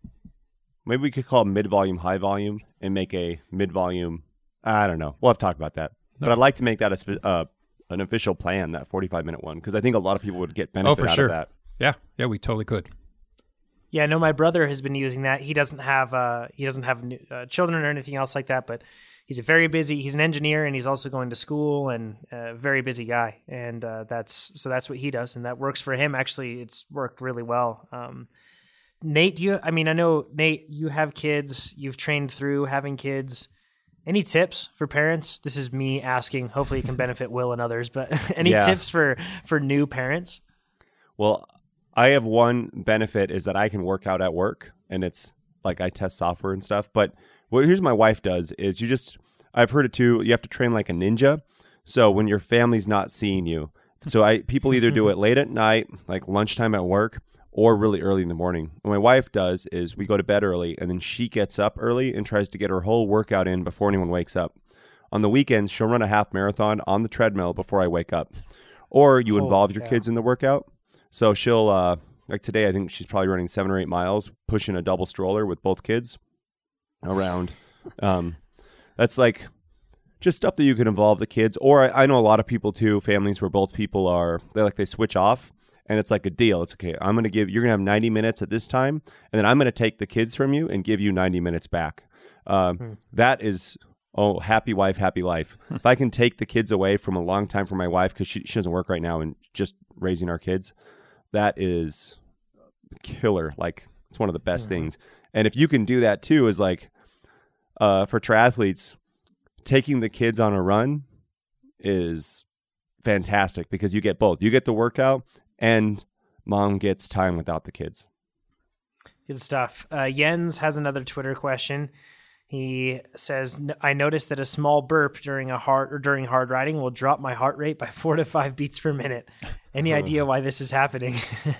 Maybe we could call mid volume high volume and make a mid volume. I don't know. We'll have to talk about that. No. But I'd like to make that a spe- uh, an official plan, that forty-five minute one, because I think a lot of people would get benefit Oh, for out sure. of that. Yeah, yeah, we totally could. Yeah, I know my brother has been using that. He doesn't have uh, he doesn't have new, uh, children or anything else like that, but he's a very busy. He's an engineer and he's also going to school and a very busy guy. And uh, that's so that's what he does, and that works for him. Actually, it's worked really well. Um, Nate, do you? I mean, I know Nate, you have kids. You've trained through having kids. Any tips for parents? This is me asking. Hopefully, it can benefit Will and others. But any Yeah. tips for for new parents? Well, I have one benefit is that I can work out at work, and it's like I test software and stuff. But what here's my wife does is you just I've heard it too. You have to train like a ninja. So when your family's not seeing you, so I people either do it late at night, like lunchtime at work, or really early in the morning. What my wife does is we go to bed early, and then she gets up early and tries to get her whole workout in before anyone wakes up. On the weekends, she'll run a half marathon on the treadmill before I wake up. Or you Holy involve your cow. kids in the workout. So she'll, uh, like today, I think she's probably running seven or eight miles, pushing a double stroller with both kids around. Um, that's like, just stuff that you can involve the kids. Or I, I know a lot of people too, families where both people are, they like, they switch off and it's like a deal. It's okay. I'm going to give, you're going to have ninety minutes at this time. And then I'm going to take the kids from you and give you ninety minutes back. Um, hmm. That is, oh, happy wife, happy life. If I can take the kids away from a long time from my wife, because she, she doesn't work right now and just raising our kids, that is killer. Like, it's one of the best mm-hmm. things. And if you can do that too, is like, uh, for triathletes, taking the kids on a run is fantastic because you get both. You get the workout and mom gets time without the kids. Good stuff. Uh, Jens has another Twitter question. He says, I noticed that a small burp during a hard or during hard riding will drop my heart rate by four to five beats per minute. Any idea why this is happening?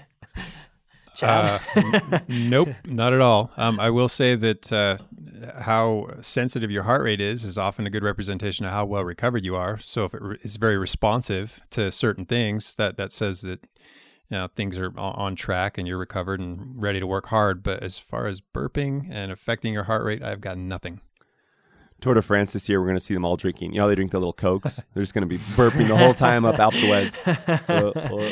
uh, n- nope, not at all. Um, I will say that uh, how sensitive your heart rate is is often a good representation of how well recovered you are. So if it re- is very responsive to certain things, that that says that you know things are on track and you're recovered and ready to work hard. But as far as burping and affecting your heart rate, I've got nothing. Tour de France this year, we're going to see them all drinking. You know, they drink the little Cokes. They're just going to be burping the whole time up Alpe d'Huez.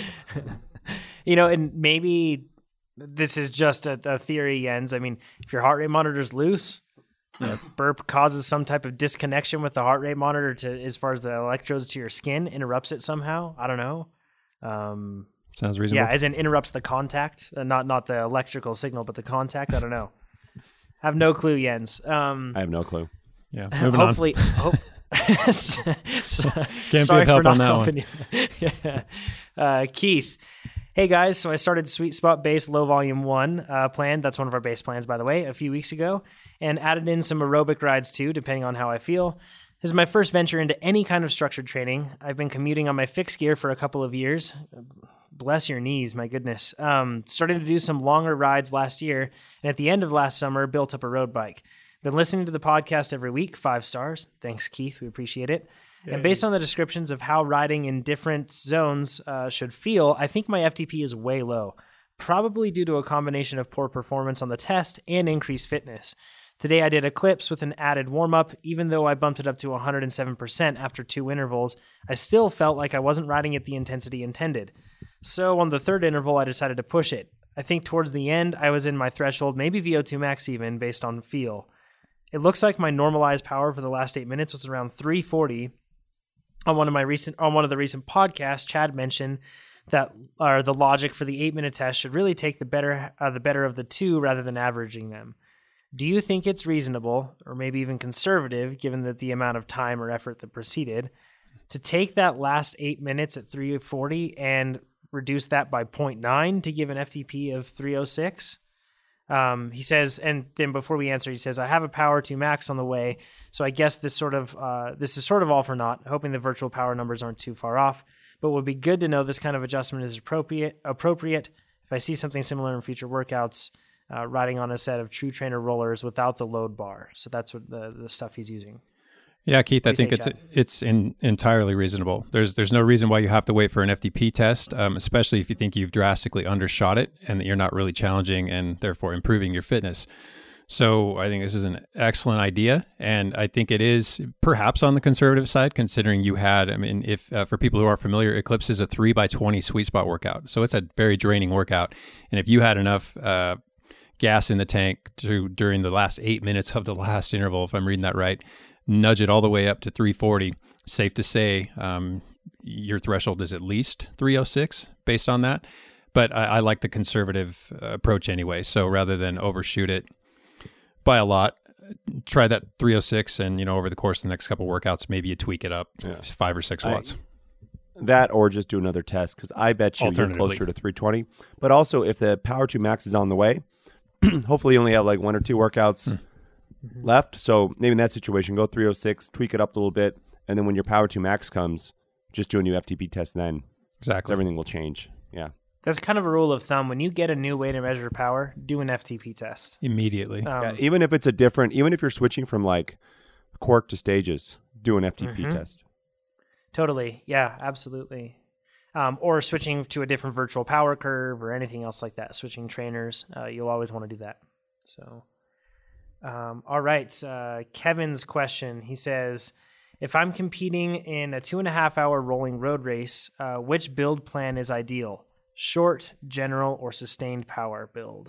You know, and maybe this is just a, a theory, Jens. I mean, if your heart rate monitor is loose, the burp causes some type of disconnection with the heart rate monitor to as far as the electrodes to your skin, interrupts it somehow. I don't know. Um, Sounds reasonable. Yeah, as in interrupts the contact, uh, not not the electrical signal, but the contact. I don't know. I have no clue, Jens. Um, I have no clue. Yeah, moving hopefully, on. Hope, so, so, Can't be of help on that one. yeah. uh, Keith, hey guys, so I started Sweet Spot Base Low Volume one uh, plan. That's one of our base plans, by the way, a few weeks ago, and added in some aerobic rides too, depending on how I feel. This is my first venture into any kind of structured training. I've been commuting on my fixed gear for a couple of years. Bless your knees, my goodness. Um, started to do some longer rides last year, and at the end of last summer, built up a road bike. Been listening to the podcast every week, five stars. Thanks, Keith. We appreciate it. Yay. And based on the descriptions of how riding in different zones uh, should feel, I think my F T P is way low, probably due to a combination of poor performance on the test and increased fitness. Today I did Eclipse with an added warm-up. Even though I bumped it up to one hundred seven percent after two intervals, I still felt like I wasn't riding at the intensity intended. So on the third interval, I decided to push it. I think towards the end, I was in my threshold, maybe V O two max even, based on feel. It looks like my normalized power for the last eight minutes was around three forty. On one of my recent, on one of the recent podcasts, Chad mentioned that uh, the logic for the eight-minute test should really take the better, uh, the better of the two rather than averaging them. Do you think it's reasonable, or maybe even conservative, given that the amount of time or effort that preceded, to take that last eight minutes at three forty and reduce that by zero point nine to give an F T P of three oh six? Um, he says, and then before we answer, he says, I have a power to max on the way, so I guess this sort of uh, this is sort of all for naught, hoping the virtual power numbers aren't too far off, but would be good to know this kind of adjustment is appropriate. Appropriate if I see something similar in future workouts, uh, riding on a set of True Trainer rollers without the load bar. So that's what the, the stuff he's using. Yeah, Keith, I think it's Chad? it's in, entirely reasonable. There's there's no reason why you have to wait for an F T P test, um, especially if you think you've drastically undershot it and that you're not really challenging and therefore improving your fitness. So I think this is an excellent idea, and I think it is perhaps on the conservative side, considering you had, I mean, if uh, for people who aren't familiar, Eclipse is a three by twenty sweet spot workout. So it's a very draining workout. And if you had enough uh, gas in the tank to during the last eight minutes of the last interval, if I'm reading that right, nudge it all the way up to three forty. Safe to say um, your threshold is at least three oh six based on that. But I, I like the conservative uh, approach anyway. So rather than overshoot it by a lot, try that three oh six, and you know over the course of the next couple of workouts, maybe you tweak it up yeah. five or six watts. I, that or just do another test, because I bet you you're closer to three twenty. But also, if the Power two Max is on the way, hopefully you only have like one or two workouts hmm. Mm-hmm. left. So maybe in that situation, go three oh six, tweak it up a little bit, and then when your Power two Max comes, just do a new F T P test then. Exactly. Everything will change. Yeah. That's kind of a rule of thumb. When you get a new way to measure power, do an F T P test. Immediately. Um, yeah, even if it's a different, even if you're switching from like Quark to Stages, do an F T P mm-hmm. test. Totally. Yeah, absolutely. Um, or switching to a different virtual power curve or anything else like that. Switching trainers, uh, you'll always want to do that. So, um, all right. Uh, Kevin's question, he says, if I'm competing in a two and a half hour rolling road race, uh, which build plan is ideal? Short, general, or sustained power build?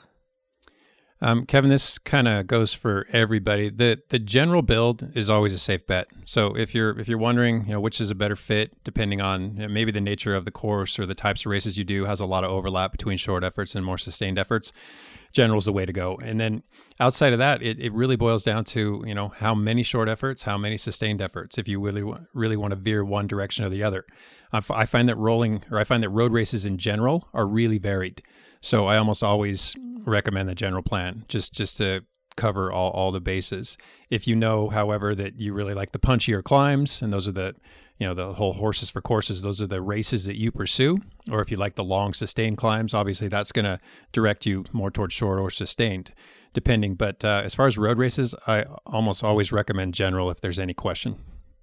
Um, Kevin, this kind of goes for everybody. The the general build is always a safe bet. So if you're if you're wondering, you know, which is a better fit, depending on, you know, maybe the nature of the course or the types of races you do has a lot of overlap between short efforts and more sustained efforts, general is the way to go. And then outside of that, it, it really boils down to, you know, how many short efforts, how many sustained efforts, if you really really want to veer one direction or the other. I, f- I find that rolling, or I find that road races in general are really varied. So I almost always recommend the general plan, just just to cover all, all the bases. If you know, however, that you really like the punchier climbs, and those are the, you know, the whole horses for courses, those are the races that you pursue, or if you like the long sustained climbs, obviously that's going to direct you more towards short or sustained, depending. But uh, as far as road races, I almost always recommend general if there's any question.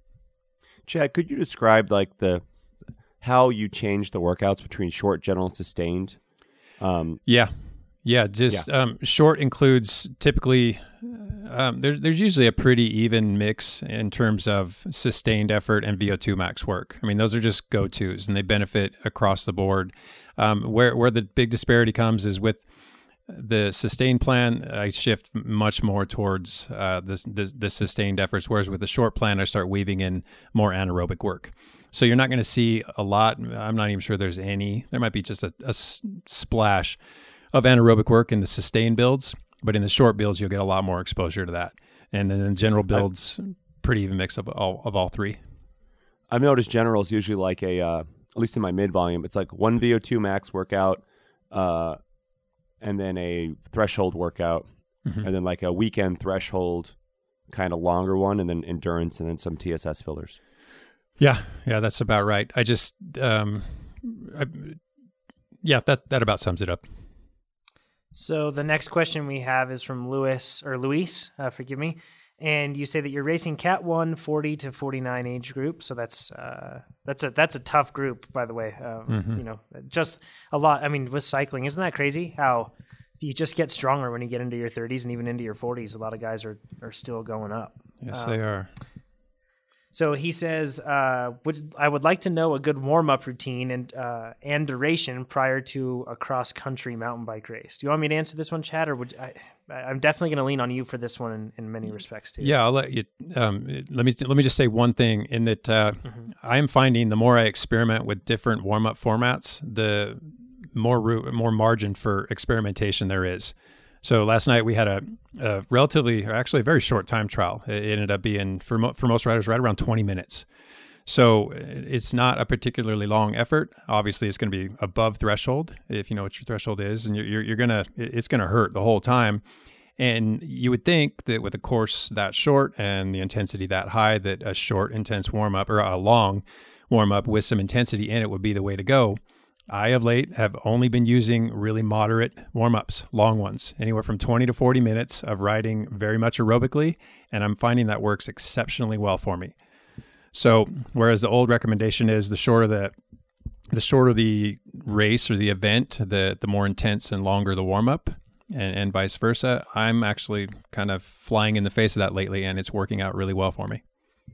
Chad, could you describe like the how you change the workouts between short, general, and sustained? Um, yeah. Yeah, just yeah. Um, short includes typically, um, there, there's usually a pretty even mix in terms of sustained effort and V O two max work. I mean, those are just go-tos, and they benefit across the board. Um, where where the big disparity comes is with the sustained plan, I shift much more towards uh, the, the, the sustained efforts, whereas with the short plan, I start weaving in more anaerobic work. So you're not going to see a lot. I'm not even sure there's any. There might be just a, a s- splash of anaerobic work in the sustained builds, but in the short builds, you'll get a lot more exposure to that. And then in general builds, pretty even mix of all of all three. I've noticed general is usually like a, uh, at least in my mid volume, it's like one V O two max workout, uh, and then a threshold workout, mm-hmm. and then like a weekend threshold, kind of longer one, and then endurance, and then some T S S fillers. Yeah, yeah, that's about right. I just, um, I, yeah, that that about sums it up. So the next question we have is from Luis, or Luis, uh, forgive me. And you say that you're racing Cat one, forty to forty-nine age group. So that's uh, that's a that's a tough group, by the way. Um, mm-hmm. You know, just a lot. I mean, with cycling, isn't that crazy how you just get stronger when you get into your thirties and even into your forties? A lot of guys are, are still going up. Yes, um, they are. So he says, uh, would I would like to know a good warm-up routine and uh, and duration prior to a cross-country mountain bike race. Do you want me to answer this one, Chad, or would I? I'm definitely going to lean on you for this one in, in many respects too. Yeah, I'll let you. Um, let me let me just say one thing. In that, uh, mm-hmm. I am finding the more I experiment with different warm-up formats, the more root, more margin for experimentation there is. So last night we had a, a relatively, or actually a very short time trial. It ended up being, for, mo- for most riders, right around twenty minutes. So it's not a particularly long effort. Obviously, it's going to be above threshold, if you know what your threshold is, and you're, you're, you're going to, it's going to hurt the whole time. And you would think that with a course that short and the intensity that high, that a short, intense warm-up, or a long warm-up with some intensity in it would be the way to go. I, of late, have only been using really moderate warm-ups, long ones, anywhere from twenty to forty minutes of riding very much aerobically, and I'm finding that works exceptionally well for me. So, whereas the old recommendation is the shorter the the shorter the race or the event, the the more intense and longer the warm-up, and, and vice versa, I'm actually kind of flying in the face of that lately, and it's working out really well for me.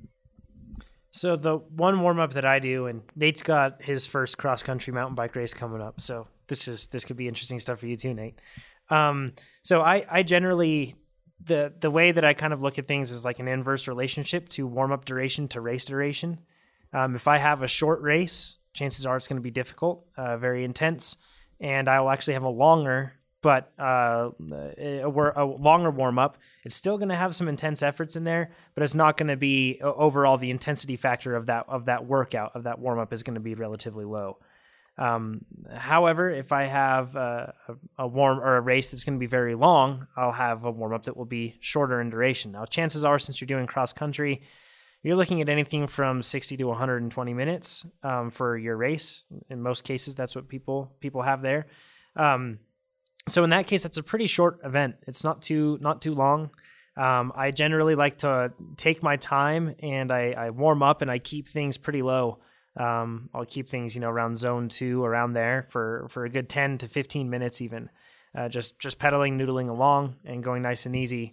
So the one warm-up that I do, and Nate's got his first cross-country mountain bike race coming up, so this is this could be interesting stuff for you too, Nate. Um, so I, I generally, the the way that I kind of look at things is like an inverse relationship to warm-up duration to race duration. Um, if I have a short race, chances are it's going to be difficult, uh, very intense, and I will actually have a longer, but uh, a, a longer warm-up. It's still going to have some intense efforts in there, but it's not going to be overall the intensity factor of that of that workout, of that warm-up is going to be relatively low. Um, however, if I have a, a warm or a race that's going to be very long, I'll have a warm-up that will be shorter in duration. Now, chances are, since you're doing cross-country, you're looking at anything from sixty to one hundred twenty minutes um, for your race. In most cases, that's what people people have there. Um, So in that case, that's a pretty short event. It's not too not too long. Um, I generally like to take my time and I, I warm up and I keep things pretty low. Um, I'll keep things, you know, around zone two, around there for, for a good ten to fifteen minutes even. Uh, just just pedaling, noodling along and going nice and easy.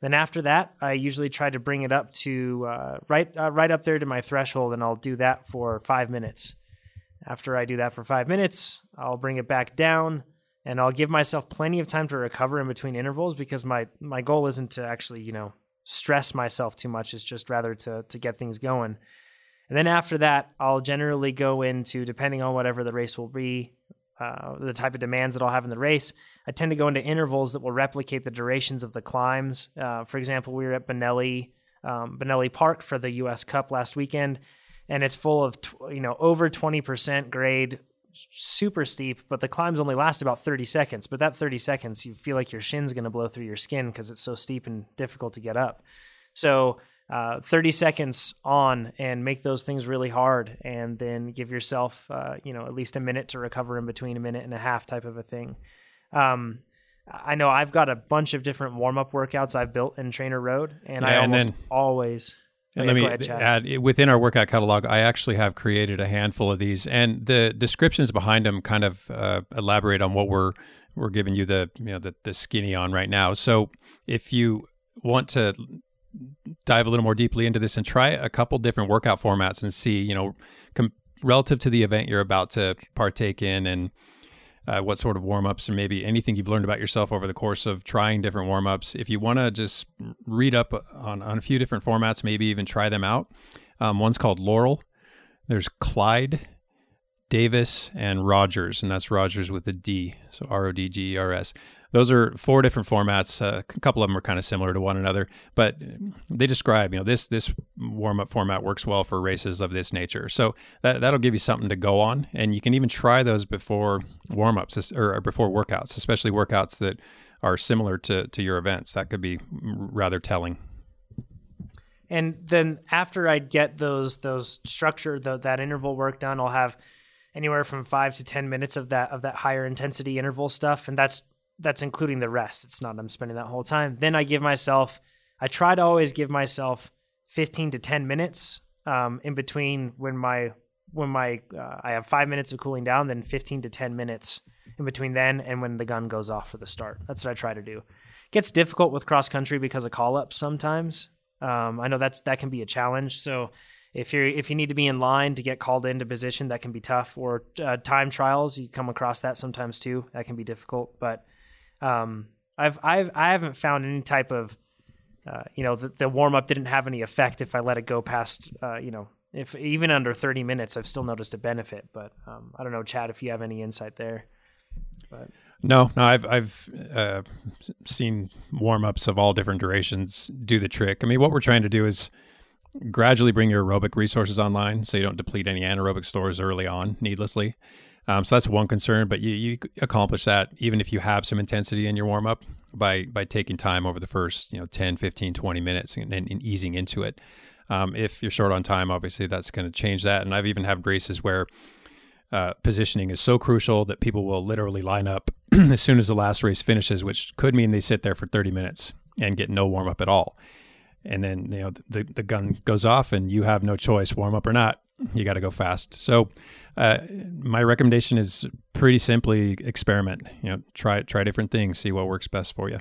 Then after that, I usually try to bring it up to uh, right uh, right up there to my threshold, and I'll do that for five minutes. After I do that for five minutes, I'll bring it back down, and I'll give myself plenty of time to recover in between intervals, because my, my goal isn't to actually, you know, stress myself too much. It's just rather to to get things going. And then after that, I'll generally go into, depending on whatever the race will be, uh, the type of demands that I'll have in the race, I tend to go into intervals that will replicate the durations of the climbs. Uh, for example, we were at Benelli, um, Benelli Park for the U S Cup last weekend, and it's full of, you know, over twenty percent grade, super steep, but the climbs only last about thirty seconds. But that thirty seconds, you feel like your shin's going to blow through your skin because it's so steep and difficult to get up. So uh, thirty seconds on, and make those things really hard, and then give yourself, uh, you know, at least a minute to recover in between, a minute and a half type of a thing. Um, I know I've got a bunch of different warm-up workouts I've built in Trainer Road, and yeah, I almost and then, always... And oh, let yeah, me ahead, add, within our workout catalog, I actually have created a handful of these, and the descriptions behind them kind of uh, elaborate on what we're we're giving you the you know the, the skinny on right now. So if you want to dive a little more deeply into this and try a couple different workout formats and see, you know, com- relative to the event you're about to partake in, and uh, what sort of warm-ups, or maybe anything you've learned about yourself over the course of trying different warm-ups. If you want to just read up on, on a few different formats, maybe even try them out. Um, one's called Laurel. There's Clyde, Davis, and Rogers, and that's Rogers with a D, so R O D G E R S. Those are four different formats. Uh, a couple of them are kind of similar to one another, but they describe, you know, this this warm-up format works well for races of this nature. So that, that'll give you something to go on, and you can even try those before warm-ups or before workouts, especially workouts that are similar to, to your events. That could be rather telling. And then after I get those those structure, the, that interval work done, I'll have anywhere from five to ten minutes of that of that higher intensity interval stuff, and that's that's including the rest. It's not I'm spending that whole time. Then I give myself, I try to always give myself fifteen to ten minutes um, in between when my when my uh, I have five minutes of cooling down, then fifteen to ten minutes in between then and when the gun goes off for the start. That's what I try to do. It gets difficult with cross country because of call ups sometimes. Um, I know that's that can be a challenge. So if you're if you need to be in line to get called into position, that can be tough. Or uh, time trials, you come across that sometimes too. That can be difficult. But um, I've I've I haven't found any type of uh, you know the, the warm up didn't have any effect if I let it go past uh, you know if even under thirty minutes. I've still noticed a benefit. But um, I don't know, Chad, if you have any insight there. But No, no, I've I've uh, seen warm-ups of all different durations do the trick. I mean, what we're trying to do is gradually bring your aerobic resources online so you don't deplete any anaerobic stores early on needlessly. Um, so that's one concern, but you, you accomplish that even if you have some intensity in your warm-up by by taking time over the first, you know, ten, fifteen, twenty minutes and, and, and easing into it. Um, if you're short on time, obviously that's going to change that. And I've even had races where Uh, positioning is so crucial that people will literally line up as soon as the last race finishes, which could mean they sit there for thirty minutes and get no warm up at all. And then, you know, the, the gun goes off and you have no choice, warm up or not, you got to go fast. So uh, my recommendation is pretty simply experiment, you know, try, try different things, see what works best for you.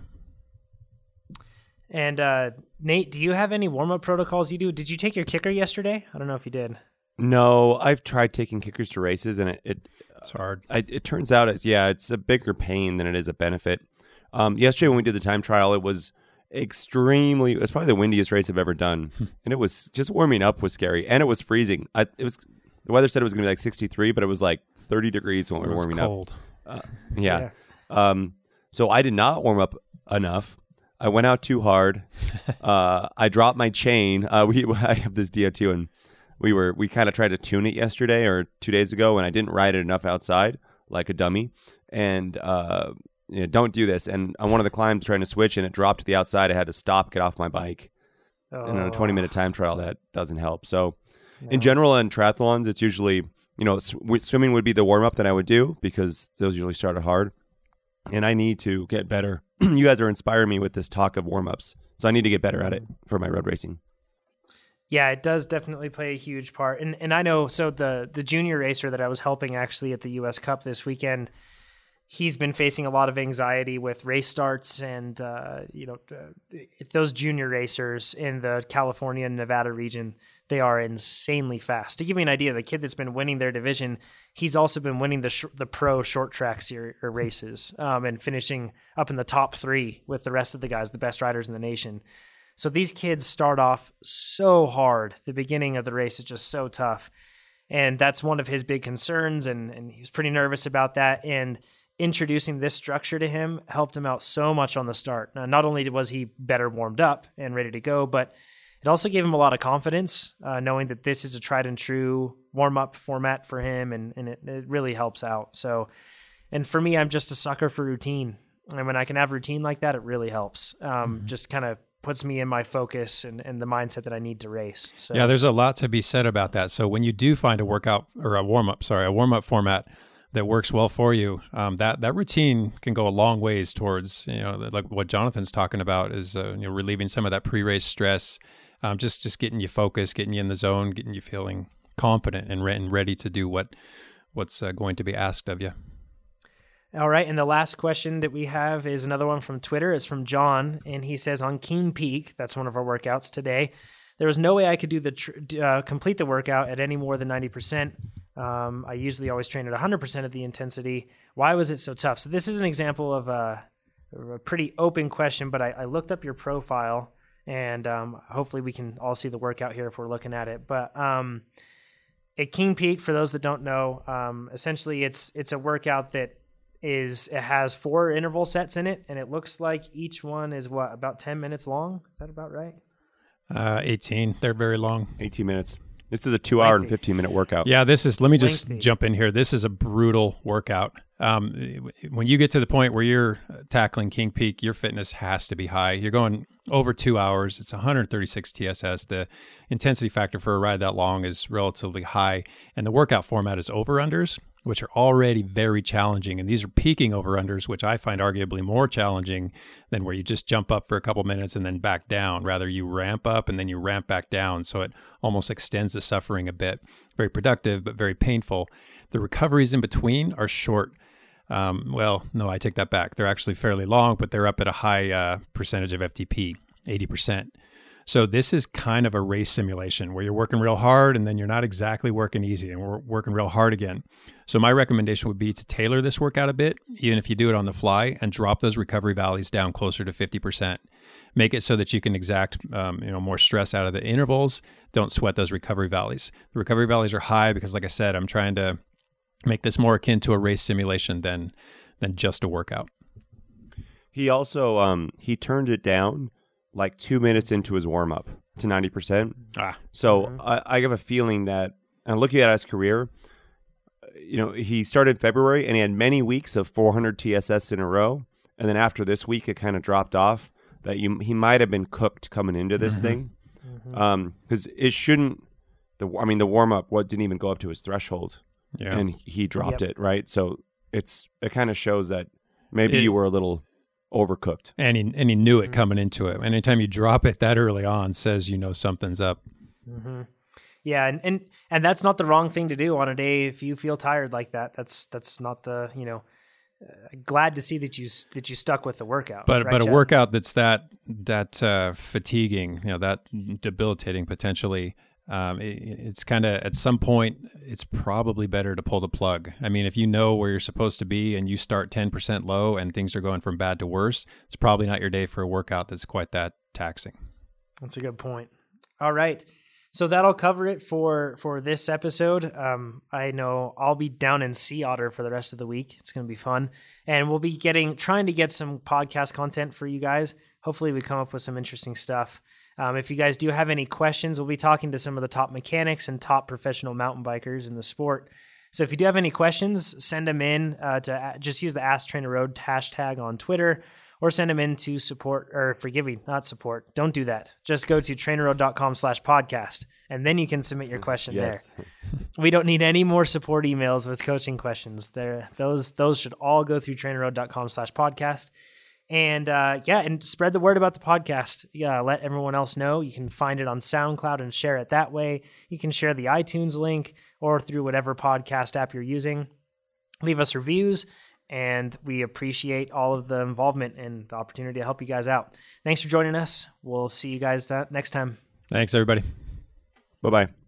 And uh, Nate, do you have any warm up protocols you do? Did you take your kicker yesterday? I don't know if you did. No, I've tried taking kickers to races, and it, it It's hard. I, it turns out it's yeah, it's a bigger pain than it is a benefit. Um, yesterday when we did the time trial, it was extremely. It's probably the windiest race I've ever done, and it was just warming up was scary, and it was freezing. I, it was the weather said it was going to be like sixty-three, but it was like thirty degrees when we were warming cold. up. Uh, yeah. yeah. Um, so I did not warm up enough. I went out too hard. uh, I dropped my chain. Uh, we I have this D O two and. We were we kind of tried to tune it yesterday or two days ago, and I didn't ride it enough outside like a dummy. And uh, you know, don't do this. And on one of the climbs, trying to switch, and it dropped to the outside. I had to stop, get off my bike. Oh. And on a twenty minute time trial, that doesn't help. So, no. In general, in triathlons, it's usually you know sw- swimming would be the warm up that I would do because those usually started hard. And I need to get better. You guys are inspiring me with this talk of warm ups, so I need to get better at it for my road racing. Yeah, it does definitely play a huge part. And and I know, so the the junior racer that I was helping actually at the U S Cup this weekend, he's been facing a lot of anxiety with race starts and, uh, you know, uh, those junior racers in the California and Nevada region, they are insanely fast. To give you an idea, the kid that's been winning their division, he's also been winning the sh- the pro short track series or races um, and finishing up in the top three with the rest of the guys, the best riders in the nation. So these kids start off so hard. The beginning of the race is just so tough. And that's one of his big concerns, and, and he was pretty nervous about that. And introducing this structure to him helped him out so much on the start. Now, not only was he better warmed up and ready to go, but it also gave him a lot of confidence, uh, knowing that this is a tried and true warm-up format for him, and, and it, it really helps out. So, and for me, I'm just a sucker for routine. And when I can have routine like that, it really helps. Um, mm-hmm. Just kind of puts me in my focus and, and the mindset that I need to race. So yeah, there's a lot to be said about that. So when you do find a workout or a warm-up, sorry, a warm-up format that works well for you, um, that that routine can go a long ways towards, you know, like what Jonathan's talking about is uh, you know, relieving some of that pre-race stress, um, just just getting you focused, getting you in the zone, getting you feeling confident and, re- and ready to do what what's uh, going to be asked of you. All right, and the last question that we have is another one from Twitter. It's from John, and he says, on King Peak, that's one of our workouts today, there was no way I could do the tr- uh, complete the workout at any more than ninety percent. Um, I usually always train at one hundred percent of the intensity. Why was it so tough? So this is an example of a, a pretty open question, but I, I looked up your profile, and um, hopefully we can all see the workout here if we're looking at it. But um, at King Peak, for those that don't know, um, essentially it's it's a workout that is it has four interval sets in it, and it looks like each one is what, about ten minutes long? Is that about right? Uh, eighteen. They're very long. eighteen minutes. This is a two hour and fifteen minute workout. Yeah, this is, let me just Lengthy. jump in here. This is a brutal workout. Um, when you get to the point where you're tackling King Peak, your fitness has to be high. You're going over two hours. It's one hundred thirty-six T S S. The intensity factor for a ride that long is relatively high. And the workout format is over-unders, which are already very challenging. And these are peaking over-unders, which I find arguably more challenging than where you just jump up for a couple minutes and then back down. Rather, you ramp up and then you ramp back down. So it almost extends the suffering a bit. Very productive, but very painful. The recoveries in between are short. Um, well, no, I take that back. They're actually fairly long, but they're up at a high uh, percentage of F T P, eighty percent. So this is kind of a race simulation where you're working real hard and then you're not exactly working easy and we're working real hard again. So my recommendation would be to tailor this workout a bit, even if you do it on the fly, and drop those recovery valleys down closer to fifty percent. Make it so that you can exact um, you know, more stress out of the intervals. Don't sweat those recovery valleys. The recovery valleys are high because, like I said, I'm trying to make this more akin to a race simulation than than just a workout. He also um, he turned it down like two minutes into his warm up to ninety percent. Ah. So Mm-hmm. I, I have a feeling that, and looking at his career, you know, he started February and he had many weeks of four hundred T S S in a row, and then after this week it kind of dropped off. That you he might have been cooked coming into this Mm-hmm. thing, because um, it shouldn't. The I mean the warm up what didn't even go up to his threshold. Yeah. And he dropped Yep. it, right? So it's it kind of shows that maybe It- you were a little overcooked. And he, and he knew it coming into it. Anytime you drop it that early on says you know something's up. Mm-hmm. Yeah, and, and and that's not the wrong thing to do on a day if you feel tired like that. That's that's not the, you know. Uh, glad to see that you that you stuck with the workout. But right, but a Chad? workout that's that that uh, fatiguing, you know, that debilitating potentially. Um, it, it's kind of at some point, it's probably better to pull the plug. I mean, if you know where you're supposed to be and you start ten percent low and things are going from bad to worse, it's probably not your day for a workout that's quite that taxing. That's a good point. All right. So that'll cover it for, for this episode. Um, I know I'll be down in Sea Otter for the rest of the week. It's going to be fun. And we'll be getting trying to get some podcast content for you guys. Hopefully we come up with some interesting stuff. Um, if you guys do have any questions, we'll be talking to some of the top mechanics and top professional mountain bikers in the sport. So if you do have any questions, send them in uh, to uh, just use the Ask Trainer Road hashtag on Twitter, or send them in to support, or forgive me, not support. Don't do that. Just go to trainerroad.com slash podcast, and then you can submit your question Yes. there. We don't need any more support emails with coaching questions. There, those those should all go through trainerroad.com slash podcast. And uh, yeah, and spread the word about the podcast. Yeah, let everyone else know. You can find it on SoundCloud and share it that way. You can share the iTunes link or through whatever podcast app you're using. Leave us reviews. and we appreciate all of the involvement and the opportunity to help you guys out. Thanks for joining us. We'll see you guys uh, next time. Thanks, everybody. Bye-bye.